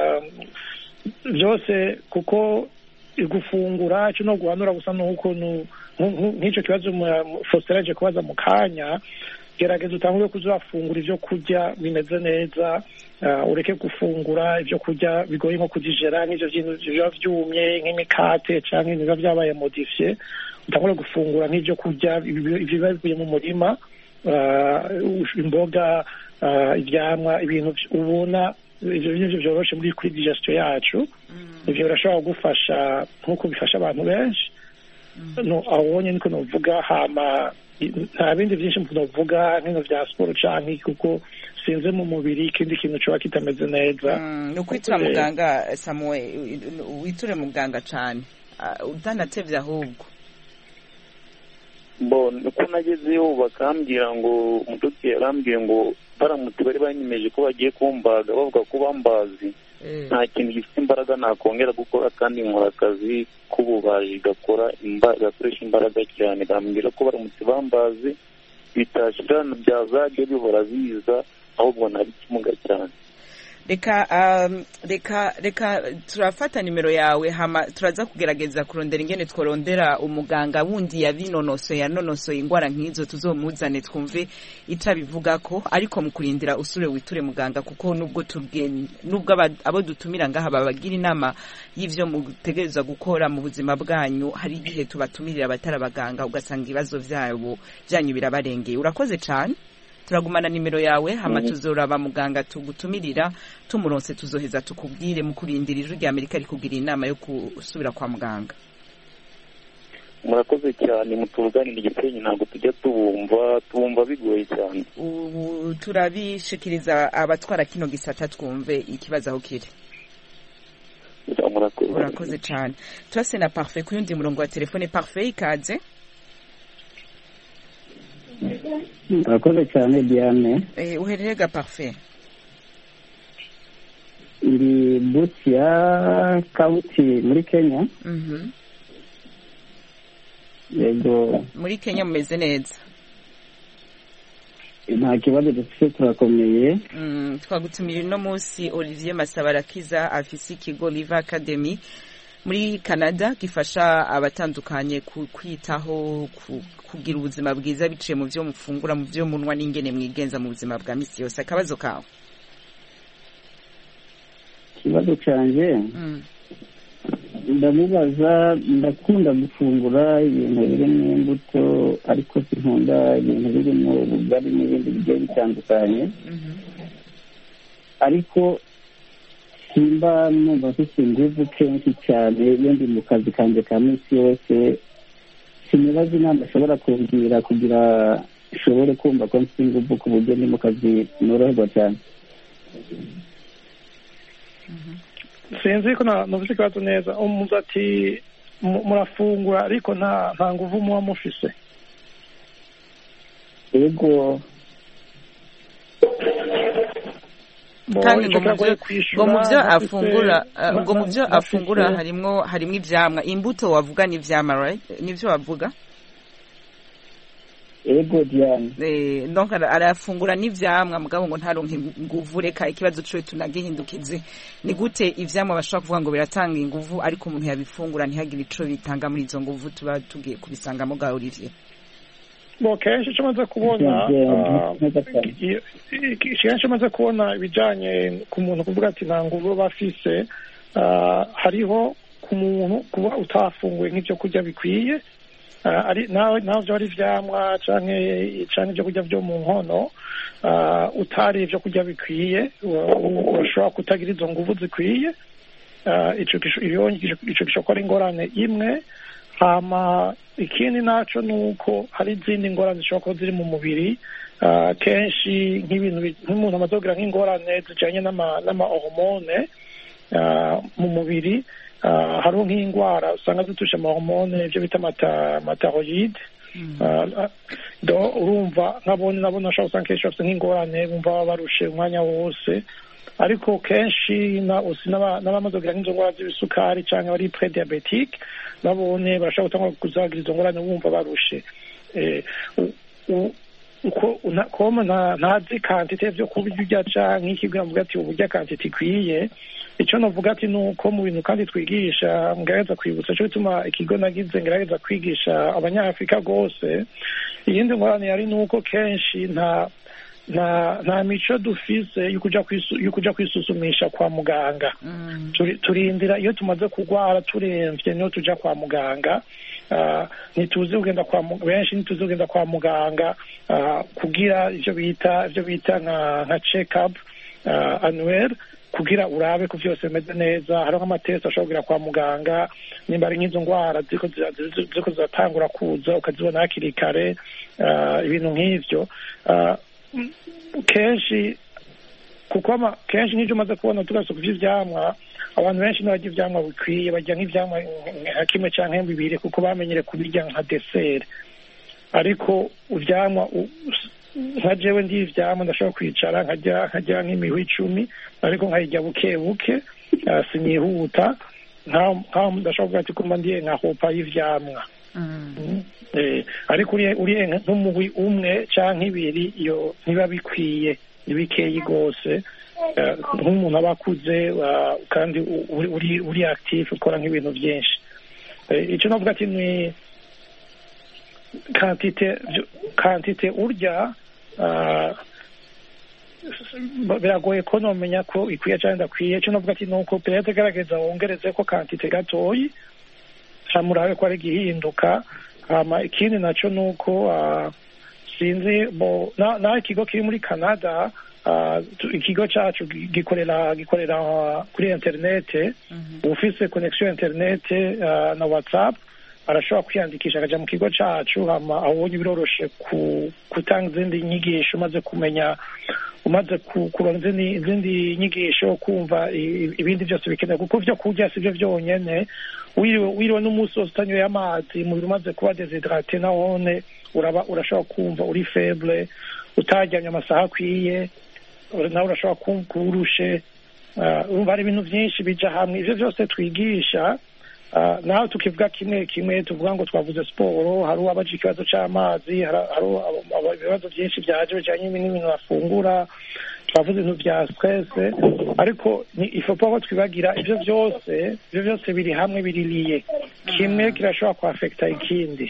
byose kuko gufungura icyo no guhanura gusa n'ukuntu nk'icyo kibazo Faustin aje kubaza mu kanya gerageza utangure kuzafungura ibyo kurya bimeze neza ureke gufungura ibyo kurya bigoye nko kujijera nk'ibyo biba byumye nk'imikate cyangwa ibiba byabaye modifiye utangure gufungura nk'ibyo kurya ibiba bivuye mu murima imboga ibyamwa ibintu ubona ibyo bintu byoroshe muri kuri digestion yacu ibyo birashobora kugufasha nk'uko bifasha abantu benshi no abonye niko novuga hama nta bindi byinshi novuga nk'ino vya siporo canke kuko sinze mu mubiri ikindi kintu coba kitameze neza ni ukwitura muganga Samuel witure muganga cane utanatevye ahubwo bo uko nagezeho bakambwira ngo umudokiteri yarambwiye ngo baramutse bari banyemeje ko bagiye kumbaga bavuga ko bambazi nta kintu gifite imbaraga nakongera gukora kandi nkora akazi k'ububaji gakora gakoresha imbaraga cyane bambwira ko baramutse bambazi bitashira byazajya bihora biza ahubwo nari kimuga cyane reka reka reka turafata nimero yawe hama turaza kugerageza kurondera ingene tworondera umuganga wundi yabinonosoye yanonosoye ingwara nk'izo tuzomuzane twumve itabivuga ko ariko mu kurindira usure witure muganga kuko nubwo tubwiye nubwo abo dutumira ngaha babagira inama y'ivyo mutegereza gukora mu buzima bwanyu hari igihe tubatumirira abatara abaganga ugasanga ibibazo vyabo byanyu birabarengeye urakoze cyane turagumana nimero yawe hama tuzoraba muganga tugutumirira tumuronse tuzoheza tukubwire mu kurindira ijwi rya Amerika rikugira inama yo gusubira kwa muganga murakoze cyane mutuvuganira igisenyi ntabwo tujya tubumva tubumva bigoye cyane ubu turabishikiriza abatwara kino gisata twumve ikibazo aho kiri urakoze cyane turase na Parfait ku yundi murongo wa telefone Parfait ikaze Urakoze cyane Diane. Eh uhereye ga Parfait. Ndi Busia County muri Kenya. Mhm. yego muri Kenya mumeze neza? nta kibazo dufite turakomeye. Mm, twagutumira no munsi Olivier Masabarakiza afise ikigo Live Academy muri Canada gifasha abatandukanye kwitaho kugira ubuzima bwiza biciye mu byo mufungura mu byo munwa n'ingene mwigenza mu buzima bwa misi yose. Akabazo kawe? Ikibazo canje ndamubaza, ndakunda gufungura ibintu birimo imbuto ariko sinkunda ibintu birimo ubugari n'ibindi bigiye bitandukanye, ariko simba numva mfite inguvu kenshi cyane iyo ndi mu kazi kanjye ka minsi yose. Sinibaza inama ashobora kumbwira kugira nshobore kumva ko mfite inguvu ku buryo ndi mu kazi noroherwa cyane. sinzi ko navuze ikibazo neza. umuzi ati murafungura ariko nta nta nguvu muba mufise. yego kandi ngo mu byo afungura ngo mu byo afungura harimo harimo ivyamwa, imbuto wavuga ni ivyamwa, right? Nivyo wavuga? Ego Diane. Eh, donc arafungura n'ivyamwa mugabo ngo ntaronke inguvu. Reka ikibazo cyo tunagihindukize, ni gute ivyamwa bashaka kuvuga ngo biratanga inguvu ariko umuntu yabifungura ntihagire ico bitanga muri izo nguvu tuba tugiye kubisangamo ga Olivier? Bo kenshi cyo maze kubona kenshi maze kubona ibijanye ku muntu kuvuga ati nta nguvu bafise, hariho ku muntu kuba utafunguye nk'ibyo kurya bikwiye, ari nawe nawe byo ari ivyamwa canke canke ibyo kurya byo mu nkono, utari ibyo kurya bikwiye urashobora kutagira izo nguvu zikwiye. ico ico gishobora ingorane imwe. Hama ikindi naco nuko hari izindi ngorane zishobora kuba ziri mu mubiri, kenshi nk'ibintu nk'umuntu amaze kugira nk'ingorane zijanye n'ama hormone mu mubiri. Hariho nk'indwara usanga zitusha ama hormone ibyo bita amataroyide. urumva nk'abone nabo nashaka usanga kenshi bafite nk'ingorane bumva baba barushe umwanya wose, ariko kenshi n'abamaze kugira nk'izo ngwara z'ibisukari cyangwa bari pre-diabetic babone barashobora gutanga kuzagira izo ngorane bumva barushe. koma ntazi kantite vyo kubirya canke ikibwira mvuga ati uburya kantite ikwiye. Ico navuga ati nuko mu bintu kandi twigisha ngerageza kwibutsa cyo bituma ikigo nagize ngerageza kwigisha abanyafrika gose. Iyindi ngorane yari nuko kenshi nta nta nta mico dufise yukuja yukuja kwisusumisha kwa muganga. mm. turindira iyo tumaze kugwara turemvye niyo tuja kwa muganga. Uh, nituzi ugenda kwa benshi nituzi ugenda kwa muganga uh, kugira ivyo bita ivyo bita nka nka check up uh, annuel kugira urabe ko vyose bimeze neza. Hariho amatest ashobora kugira kwa muganga nimba ari nk'izo ngwara ziko ziko zatangura kuza ukazibona hakiri kare, uh, ibintu nk'ivyo. uh, kenshi kuko kenshi nk'ivyo umaze kubona tugaso kuvy'ivyamwa abantu benshi ntibarya ivyamwa bikwiye, barya nk'ivyamwa nka kimwe canke bibiri kuko bamenyere kubirya nka dessert. Ariko ivyamwa nka jewe ndi ivyamwa ndashobora kwicara nkarya nkarya nk'imihwi icumi ariko nkayirya buke buke, sinyihuta nkaho ndashobora kuvuga ati kumva ndiye nka hopa y'ivyamwa. ariko uriye nk'umugwi umwe canke ibiri iyo ntiba bikwiye, ni bikeyi gose. Nk'umuntu aba akuze kandi uri uri active ukora nk'ibintu byinshi. Icyo navuga ati ni kantite kantite urya biragoye ko nomenya ko ikwiye cyangwa ndakwiye. Icyo navuga ati nuko perezida agaragaza wongereze ko kantite gatoyi hamurabe ko ari gihinduka. Hama ikindi naco nuko sinzi bo na ikigo kiri muri Canada, ikigo cyacu gikorera gikorera kuri interinete. Ufise connection interinete na WhatsApp arashobora kwiyandikisha akaja mu kigo cyacu, hama abonye biroroshe kutanga izindi nyigisho, umaze kumenya umaze kuronza izindi nyigisho, kumva ibindi byose bikenewe kuko vyo kurya sivyo vyonyene. Wiriwe n'umunsi wose utanyoye amazi umubiri umaze kuba deshydrate nawone uraba urashobora kumva uri faible, utaryamye amasaha akwiye nawe urashobora kumva urushe. Urumva hari ibintu byinshi bija hamwe. Ivyo vyose twigisha naho tukivuga kimwe kimwe tuvuga ngo twavuze siporo hari uwabaje ikibazo cy'amazi hari ibibazo byinshi byaje bijyanye n'ibintu bafungura twavuze ibintu bya stress ariko ifopo ko twibagira ibyo byose ibyo byose biri hamwe biriliye kimwe kirashobora kuafekta ikindi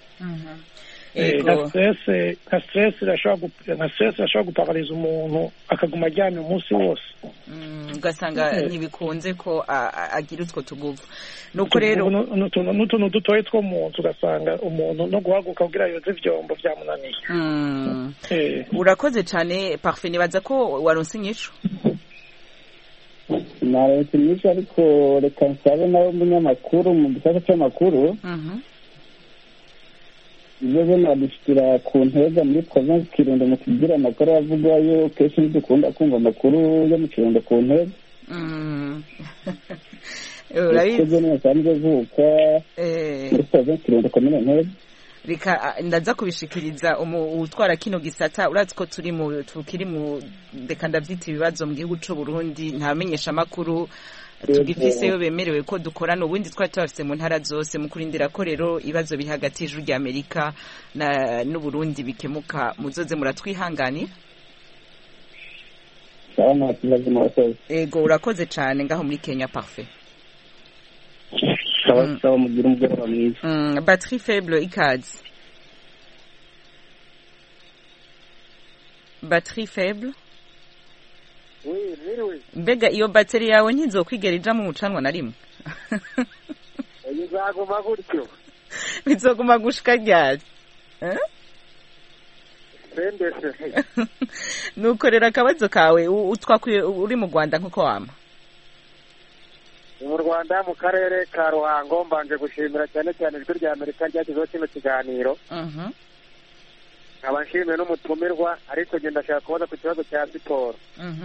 na stress na stress irashobora na stress irashobora guparaliza umuntu akaguma aryamye umunsi wose ugasanga ntibikunze ko agira utwo tuguvu nuko rero n'utuntu dutoye two mu nzu ugasanga umuntu no guhaguka kugira yoze ivyombo vyamunaniye. Urakoze cyane Parfait, nibaza ko waronse inyishu. naronse inyishu ariko reka nsabe nawe umunyamakuru mu gisata cy'amakuru ibyo byo nadushyikira ku ntega muri province Kirundo mu kugira amakuru avugwayo kenshi ntidukunda kumva amakuru yo mu Kirundo ku ntega urabizi nsanzwe vuka muri province Kirundo komine ntega reka ndaza kubishikiriza utwara kino gisata urazi ko turi mu tukiri mu reka ndavyita ibibazo mu gihugu c'u Burundi ntamenyesha amakuru tugifise yo bemerewe ko dukorana ubundi twari twafise mu ntara zose mu kurindira ko rero ibibazo biri hagati y'ijuru rya Amerika na n'u Burundi bikemuka muzoze muratwihanganira. Ego urakoze cyane ngaho muri Kenya. Parfait. sawa sawa mugira umugoroba mwiza. Mm, batterie faible ikaze. Batterie faible. Oui, miriwe. Mbega iyo batterie yawe ntizokwigera ija mu mucanwa na rimwe. Izaguma gutyo. Bizoguma gushika ryari? Eh? Sendese. Nukorera akabazo kawe utwakuye uri mu Rwanda nkuko wama. Mu Rwanda mu karere ka Ruhango mbanje gushimira cyane cyane ijwi rya Amerika ryagizeho kino kiganiro. Mhm. Nkaba nshimiye n'umutumirwa ariko nge ndashaka kubaza ku kibazo cya siporo. Mhm.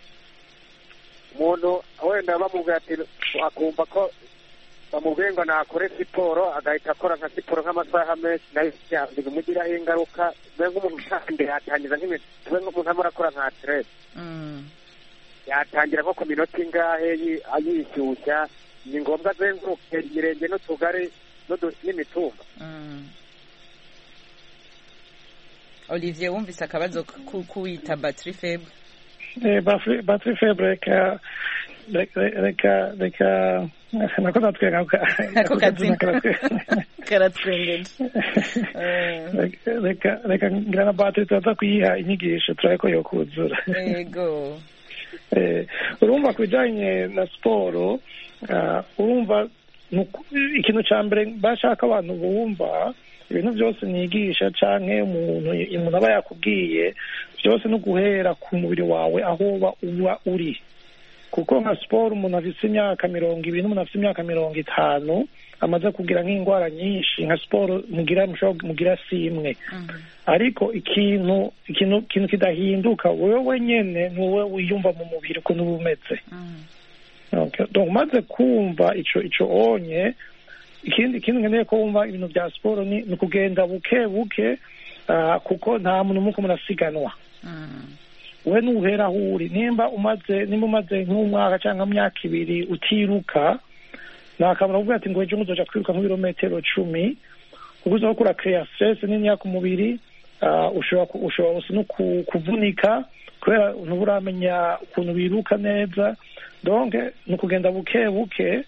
Umuntu wenda bamubwira ati akumva ko bamubwiye ngo nakore siporo agahita akora nka siporo nk'amasaha menshi nayo bimugiraho ingaruka mbe nk'umuntu kandi yatangiza nk'ibintu mbe nk'umuntu amara akora nka stress. Mm. Yatangira nko ku minota ingahe ayishyushya ni ngombwa azenguruke imirenge n'utugari n'imitumba. Mm. Olivier wumvise akabazo kuwita batterie faible? Eh, batterie faible reka reka reka nako natwenga ako kazina karatwengeje. Reka reka ngira na batterie tuza kuyiha inyigisho turaye ko yo kuzura. Yego. Eh, urumva kubijanye na siporo urumva ikintu cya mbere bashaka abantu bumva ibintu byose nigisha canke umuntu umuntu aba yakubwiye byose no guhera ku mubiri wawe aho uba uri, kuko nka siporo umuntu afite imyaka mirongo ibiri n'umuntu afite imyaka mirongo itanu amaze kugira nk'indwara nyinshi nka siporo mugira mushobora mugira si imwe. Ariko ikintu ikintu ikintu kidahinduka wewe wenyene niwe wiyumva mu mubiri ukuntu uba umeze. Okay. Donc maze kumva ico ico onye ikindi ikindi nkeneye ko wumva ibintu bya siporo ni kugenda buke buke kuko nta muntu muko murasiganwa. We nuhera aho uri nimba umaze nimba umaze nk'umwaka cyangwa myaka ibiri utiruka nakamara kuvuga ati ngo ejo muzoja kwiruka nk'ibirometero cumi uguze no kura crea stress nini ya ku mubiri ushobora ushobora no kuvunika kubera ntuburamenya ukuntu biruka neza. Donc ni kugenda buke buke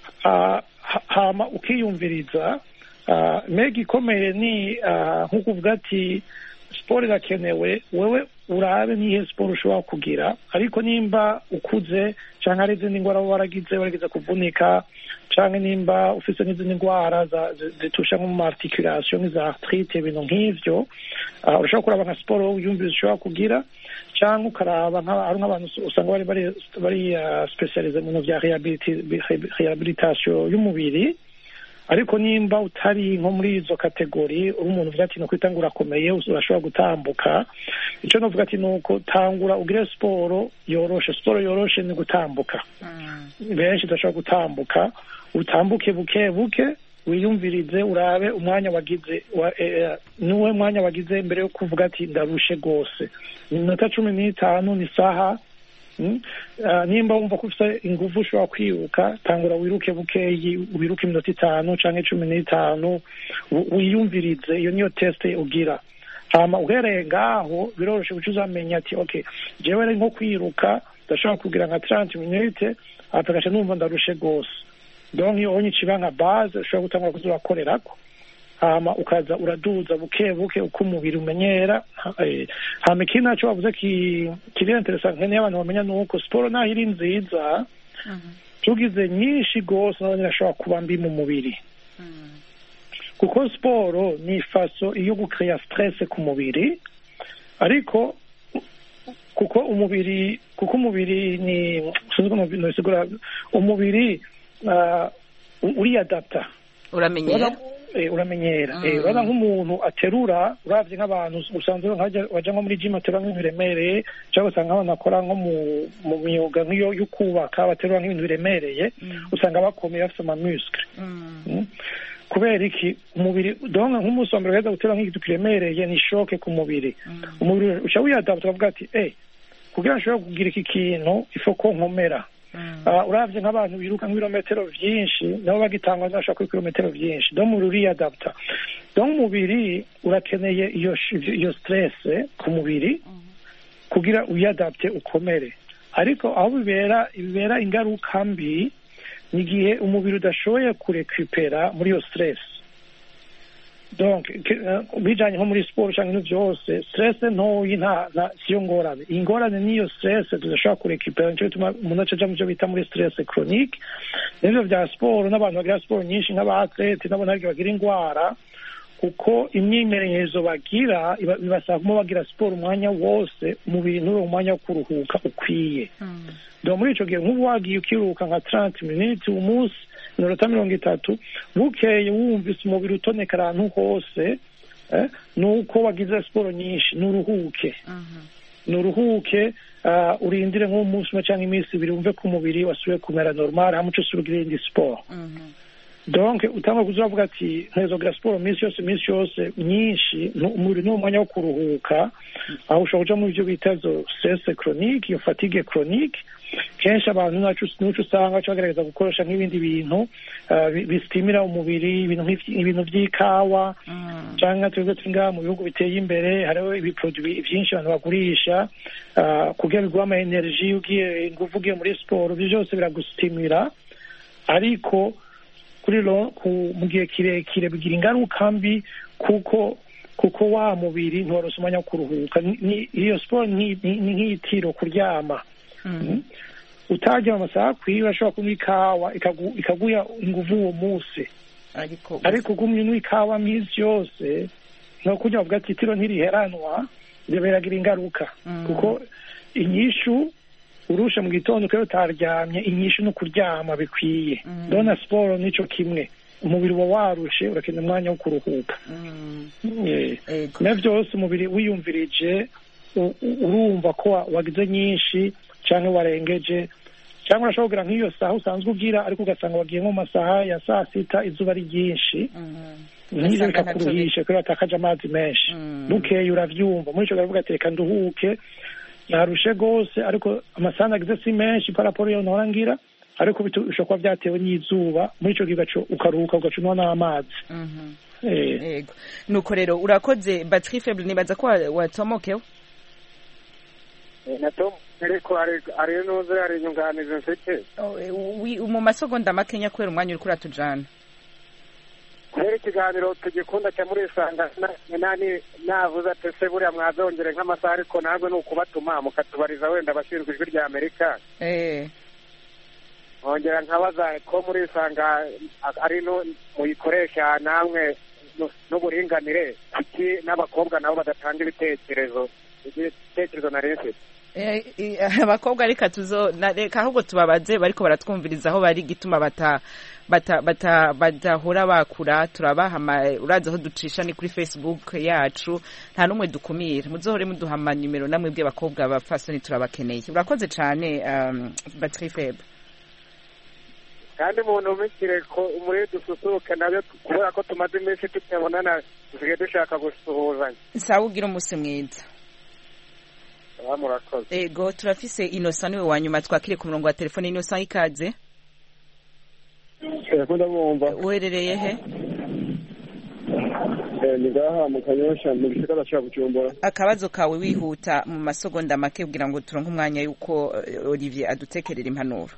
hama ukiyumviriza. Mega ikomeye ni nkuko uvuga ati siporo irakenewe wewe urabe nihe siporo ushobora kugira, ariko nimba ukuze cyangwa ari izindi ndwara waragize waragize kuvunika cyangwa nimba ufite n'izindi ndwara zitusha nko mu articulation nk'iza arthrite ibintu nk'ivyo urashobora kuraba nka siporo wiyumviriza ushobora kugira, cyangwa ukaraba ari nk'abantu usanga bari bari bari specialize mu bya rehabilitation y'umubiri. Ariko nimba utari nko muri izo kategori uri umuntu uvuga ati no kwitangura akomeye urashobora gutambuka, icyo novuga ati nuko tangura ugire siporo yoroshe. Siporo yoroshe ni gutambuka. Benshi udashobora gutambuka, utambuke buke buke wiyumvirize urabe umwanya wagize nuwe mwanya wagize mbere yo kuvuga ati ndarushe gose. Iminota cumi n'itanu ni saha nimba wumva ko ufite ingufu ushobora kwiruka tangura wiruke bukeyi wiruke iminota itanu cyangwa cumi n'itanu wiyumvirize iyo niyo tesite ugira hama uhereye ngaho biroroshye guca uzamenya ati okay jewe ari nko kwiruka ndashobora kugira nka trente minute atagasha numva ndarushe gose donc iyo onye ciba nka base ushobora gutangura kuzorakorerako hama ukaza uraduza buke buke uko umubiri umenyera hama ikindi naco bavuze kiri interessant nkene abantu bamenya nuko siporo naho iri nziza tugize nyinshi gose naho irashobora kuba mbi mu mubiri kuko siporo ni faso iyo gukrea stress ku mubiri ariko kuko umubiri kuko umubiri ni sigura umubiri uriyadapta uramenyera uramenyera urabona nk'umuntu aterura uravye nk'abantu usanzwe waja nko muri gym aterura nk'ibintu biremereye cyangwa usanga abantu bakora nko mu myuga nk'iyo yo kubaka baterura nk'ibintu biremereye usanga bakomeye bafite amamuscle kubera iki umubiri donka nk'umunsi wa mbere ugaheza guterura nk'ikintu kiremereye ni shoke ku mubiri umubiri uca wiyadapta ukavuga ati eh kugira ngo nshobore kugira iki kintu ifo ko nkomera uravye nk'abantu biruka nk'ibirometero vyinshi nabo bagitangwa bashaka kuri kilometero vyinshi donc umubiri uriyadapta donc umubiri urakeneye iyo iyo stress ku mubiri kugira uyadapte ukomere ariko aho bibera ibibera ingaruka mbi ni igihe umubiri udashoboye kurekupera muri iyo stress donc bijanye nko muri siporo cyangwa ibintu byose stress ntoyi nta siyo ngorane ingorane niyo stress tudashobora kurekupera nico bituma umuntu acaja mu byo bita muri stress chronique n'ivyo vya siporo n'abantu bagira siporo nyinshi nk'abaathlete nabo ntabwo bagira ingwara kuko imyimenyerezo bagira bibasaba kuma bagira siporo umwanya wose umubiri nturi umwanya wo kuruhuka ukwiye donc muri ico gihe nk'ubu wagiye ukiruka nka trente minutes umunsi minota mirongo itatu bukeye wumvise umubiri utoneka ahantu hose nuko wagize siporo nyinshi nuruhuke nuruhuke urindire nk'umunsi umwe cyangwa iminsi ibiri wumve ko umubiri wasubiye kumera normal hamwe uca usubira indi siporo donc utanga kuzavuga ati ntezogira siporo iminsi yose iminsi yose nyinshi umubiri ni umwanya wo kuruhuka aho ushobora kuja mu byo bita zo stress chronique iyo fatigue chronique kenshi abantu n'uco usanga bagerageza gukoresha nk'ibindi bintu bisitimira umubiri ibintu by'ikawa cyangwa twebwe turi ngaha mu bihugu biteye imbere hariho ibiproduit byinshi abantu bagurisha kugira biguha ama energy ugiye ingufu ugiye muri siporo ibyo byose biragusitimira ariko kuri lo mu gihe kirekire bigira ingaruka mbi kuko kuko wa mubiri ntiwarose umwanya wo kuruhuka iyo siporo ni nk'itiro kuryama utajya mu masaha akwiye urashobora kunywa ikawa ikaguha ingufu uwo munsi ariko ugumye unywa ikawa minsi yose no kugira ngo ati itiro ntiriheranwa ibyo biragira ingaruka kuko inyishu urusha mu gitondo ukaba utaryamye inyishu no kuryama bikwiye dona siporo nico kimwe umubiri uba warushe urakenera umwanya wo kuruhuka na byose umubiri wiyumvirije urumva ko wagize nyinshi cyangwa warengeje cyangwa urashobora kugira nk'iyo saha usanzwe ugira ariko ugasanga wagiye nko mu masaha ya saa sita izuba ari ryinshi nk'ibyo bikakuruhisha kubera watakaje amazi menshi bukeye uravyumva muri ico uravuga ati reka nduhuke narushe gose ariko amasaha nagize si menshi paraporo yo nahora ngira ariko bishobora kuba byatewe n'izuba muri ico gihe ukaruhuka ugaca unywa n'amazi yego nuko rero urakoze batterie faible nibaza ko watomokeho nato ariko ari nuze ari nyunganizi mfite mu masegonda makenya kubera umwanya uri kuratujana kubera ikiganiro tugikunda cya muri isanga nani navuze ati se buriya mwazongere nk'amasaha ariko ntabwo ni ukubatuma mukatubariza wenda abashinzwe ijwi rya amerika ongera nkabaza ko muri isanga ari muyikoresha namwe n'uburinganire kuki n'abakobwa nabo badatanga ibitekerezo ibitekerezo nari mfite abakobwa ariko tuzo reka ahubwo tubabaze bariko baratwumviriza aho bari gituma bata bata bata badahora bakura turabaha uraza aho ducisha ni kuri Facebook yacu nta numwe dukumira muzohore muduhama nimero namwe bwe bakobwa bafasoni turabakeneye urakoze cyane um, batterie faible kandi umuntu umikire ko muri dususuruke nabyo kubera ko tumaze iminsi tutabonana dusigaye dushaka gusuhuzanya sawa ugira umunsi mwiza murakoze. Ego turafise Innocent niwe wa nyuma twakire ku murongo wa telefone. Innocent ikaze. Eko ndabumva. Uherereye he? Eh ni gaha mu Kanyosha mu gisagara ca Bujumbura. Akabazo kawe wihuta mu masegonda make kugira ngo turonke umwanya yuko Olivier adutekerera impanuro.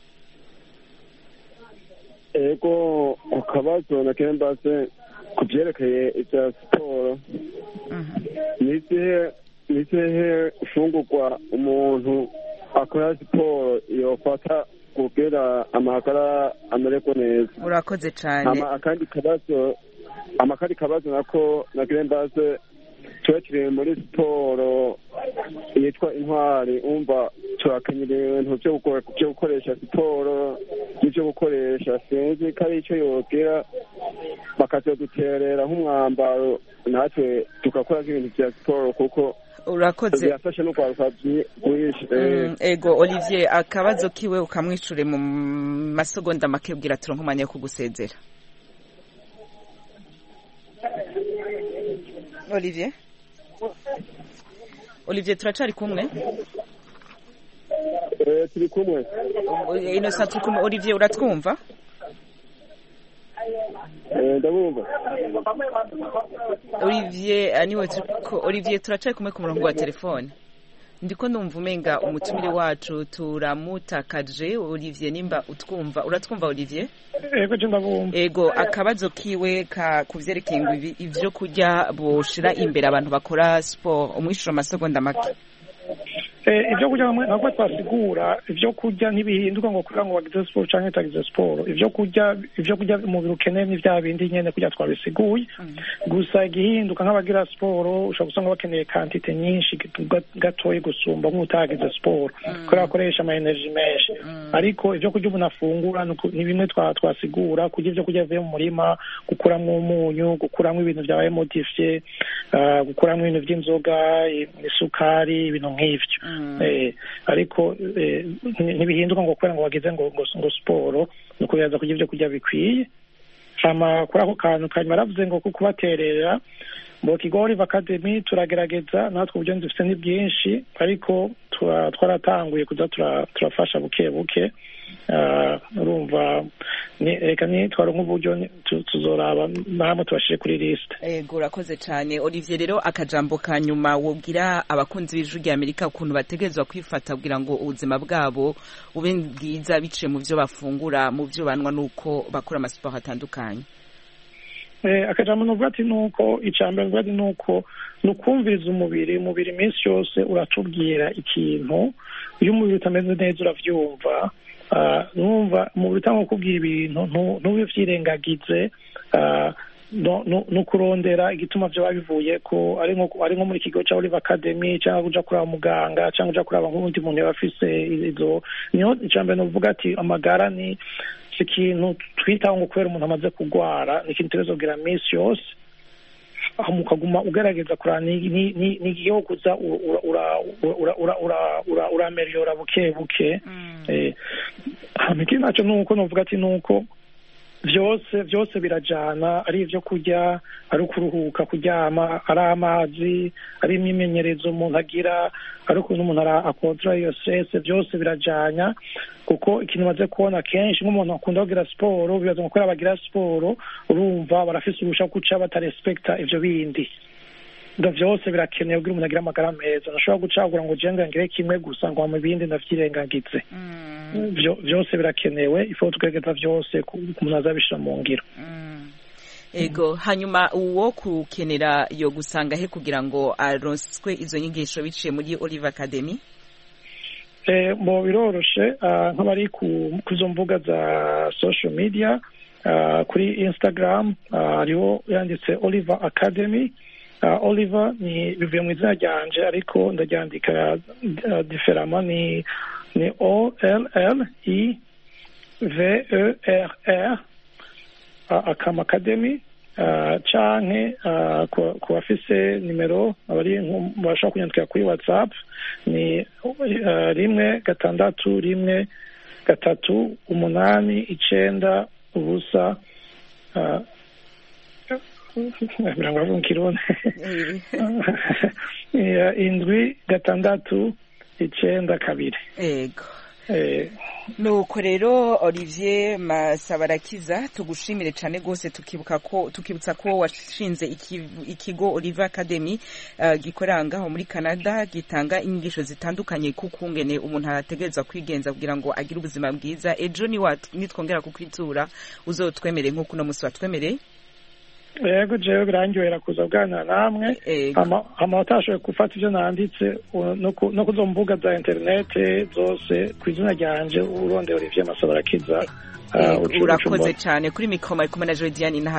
Ego akabazo na kembase kubyerekeye ivya siporo. Nisihe nisihe ufungurwa umuntu akora siporo yofata kugira amagara amereko neza. Urakoze cyane. Ama akandi kabazo amakari kabazo nako na kembase twakiriye muri siporo yitwa intwari umva turakenyera ibintu byo gukoresha siporo n'ibyo gukoresha sinzi ko ari icyo yogera bakazoduterera nk'umwambaro natwe tugakora ibintu bya siporo kuko urakoze byafasha no kwaruka byinshi. Ego Olivier akabazo kiwe ukamwicure mu masegonda make ubwira turonke umwanya wo kugusezera. Olivier Olivier turacari kumwe? Eh turi kumwe. Innocent turi kumwe. Olivier uratwumva? Eh ndabumva. Olivier aniwe Olivier turacari kumwe ku murongo wa telefone. Ndiko ndumva umenga umutumire wacu turamutakaje. Olivier nimba utwumva uratwumva Olivier? Ego ndabumva. Ego akabazo kiwe ka kuvyerekeye ngo ivyo kurya boshira imbere abantu bakora sport umwishura amasegonda make. Eh ivyo kurya nako twasigura ivyo kurya ntibihinduka ngo kugira ngo bagize sport canke tagize sport. Ivyo kurya ivyo kurya umubiri ukeneye ni vya bindi nyene kurya twabisiguye. Gusa igihinduka nk'abagira sport ushobora gusanga bakeneye quantité nyinshi gatoye gusumba nk'utagize sport kugira akoresha ama energy menshi. Ariko ivyo kurya umuntu afungura ni bimwe twa twasigura kurya ivyo kurya bivuye mu murima gukuramwo umunyu gukuramwo ibintu byabaye modifié gukuramwo ibintu by'inzoga isukari ibintu nk'ivyo. Eh ariko ntibihinduka ngo kubera ngo bagize ngo ngo sport no kuyaza kurya ivyo kurya bikwiye. Hama kuri ako kantu kanyuma aravuze ngo kubaterera mu Kigo Olive Academy turagerageza natwe uburyo dufite ni bwinshi ariko twaratanguye kuza turafasha buke buke. Urumva reka ni twaronka uburyo tuzoraba namwe tubashire kuri list. Ego urakoze cyane Olivier. Rero akajambo kanyuma wobwira abakunzi b'ijuru rya Amerika ukuntu bategezwa kwifata kugira ngo ubuzima bwabo ube bwiza biciye mu byo bafungura mu byo banwa nuko bakora amasiporo atandukanye. Eh akajambo nuvuga ati nuko icambere nuvuga ati nuko nukumviriza umubiri umubiri iminsi yose uratubwira ikintu iyo umubiri utameze neza uravyumva. Numva mu bitanga kubwira ibintu ntubivyirengagize no kurondera igituma byo babivuye ko ari nko ari nko muri kigo cya Olive Academy cyangwa kuja kuri muganga cyangwa kuja kuri nk'undi muntu yafise izo niho icambere no vuga ati amagara ni ikintu twitaho ngo kwera umuntu amaze kugwara ni ikintu terezo gira miss yose aho mukaguma ugerageza kurana ni ni ni giyo kuza ura ura ura ura ura ura ameliora buke buke. Eh hamikina naco nuko novuga ati nuko vyose vyose birajana ari ivyo kurya ari kuruhuka kuryama ari amazi ari imimenyerezo umuntu agira ari ukuntu umuntu akontrola iyo stress vyose birajanya kuko ikintu maze kubona kenshi nk'umuntu akunda kugira siporo bibaza ngo kwera bagira siporo urumva barafise ubusha kuca batarespecta ivyo bindi. Ndo vyose birakenewe kugira umuntu agira amagara meza nashobora gucagura ngo jenga ngire kimwe gusa ngo mu bindi ndavyirengagize. Vyo vyose birakenewe ifo tugerageza vyose umuntu azabishira mu ngiro. Ego hanyuma uwo kukenera yo gusanga he kugira ngo aronswe izo nyigisho biciye muri Olive Academy? Eh mo biroroshe nk'abari ku kuzo mvuga za social media kuri Instagram ariho yanditse Olive Academy. Uh, Oliver ni bivuye mu izina ryanje ariko ndaryandika uh, diferama ni ni O L L I V E R R uh, Akam Academy uh, canke uh, ku bafise nimero abari bashaka kunyandikira kuri WhatsApp ni uh, rimwe gatandatu rimwe gatatu umunani icenda ubusa uh, mirongo irindwi indwi gatandatu icenda kabiri. Ego. Nuko rero Olivier Masabarakiza tugushimire cyane gose tukibuka ko tukibutsa ko washinze ikigo Oliver Academy uh, gikoranga ho muri Canada gitanga inyigisho zitandukanye kukungene umuntu arategerezwa kwigenza kugira ngo agire ubuzima bwiza. Ejo ni wat nitwongera kukwitura uzotwemere nko kuno musi watwemereye. Yego jewe birangiwera kuza bwana namwe hama utashoboye gufata ivyo nanditse no kuzo mbuga za internet zose kw'izina ryanje urondeye Olivier Masabarakiza. Urakoze cyane kuri mikoma ikumana Jodiane.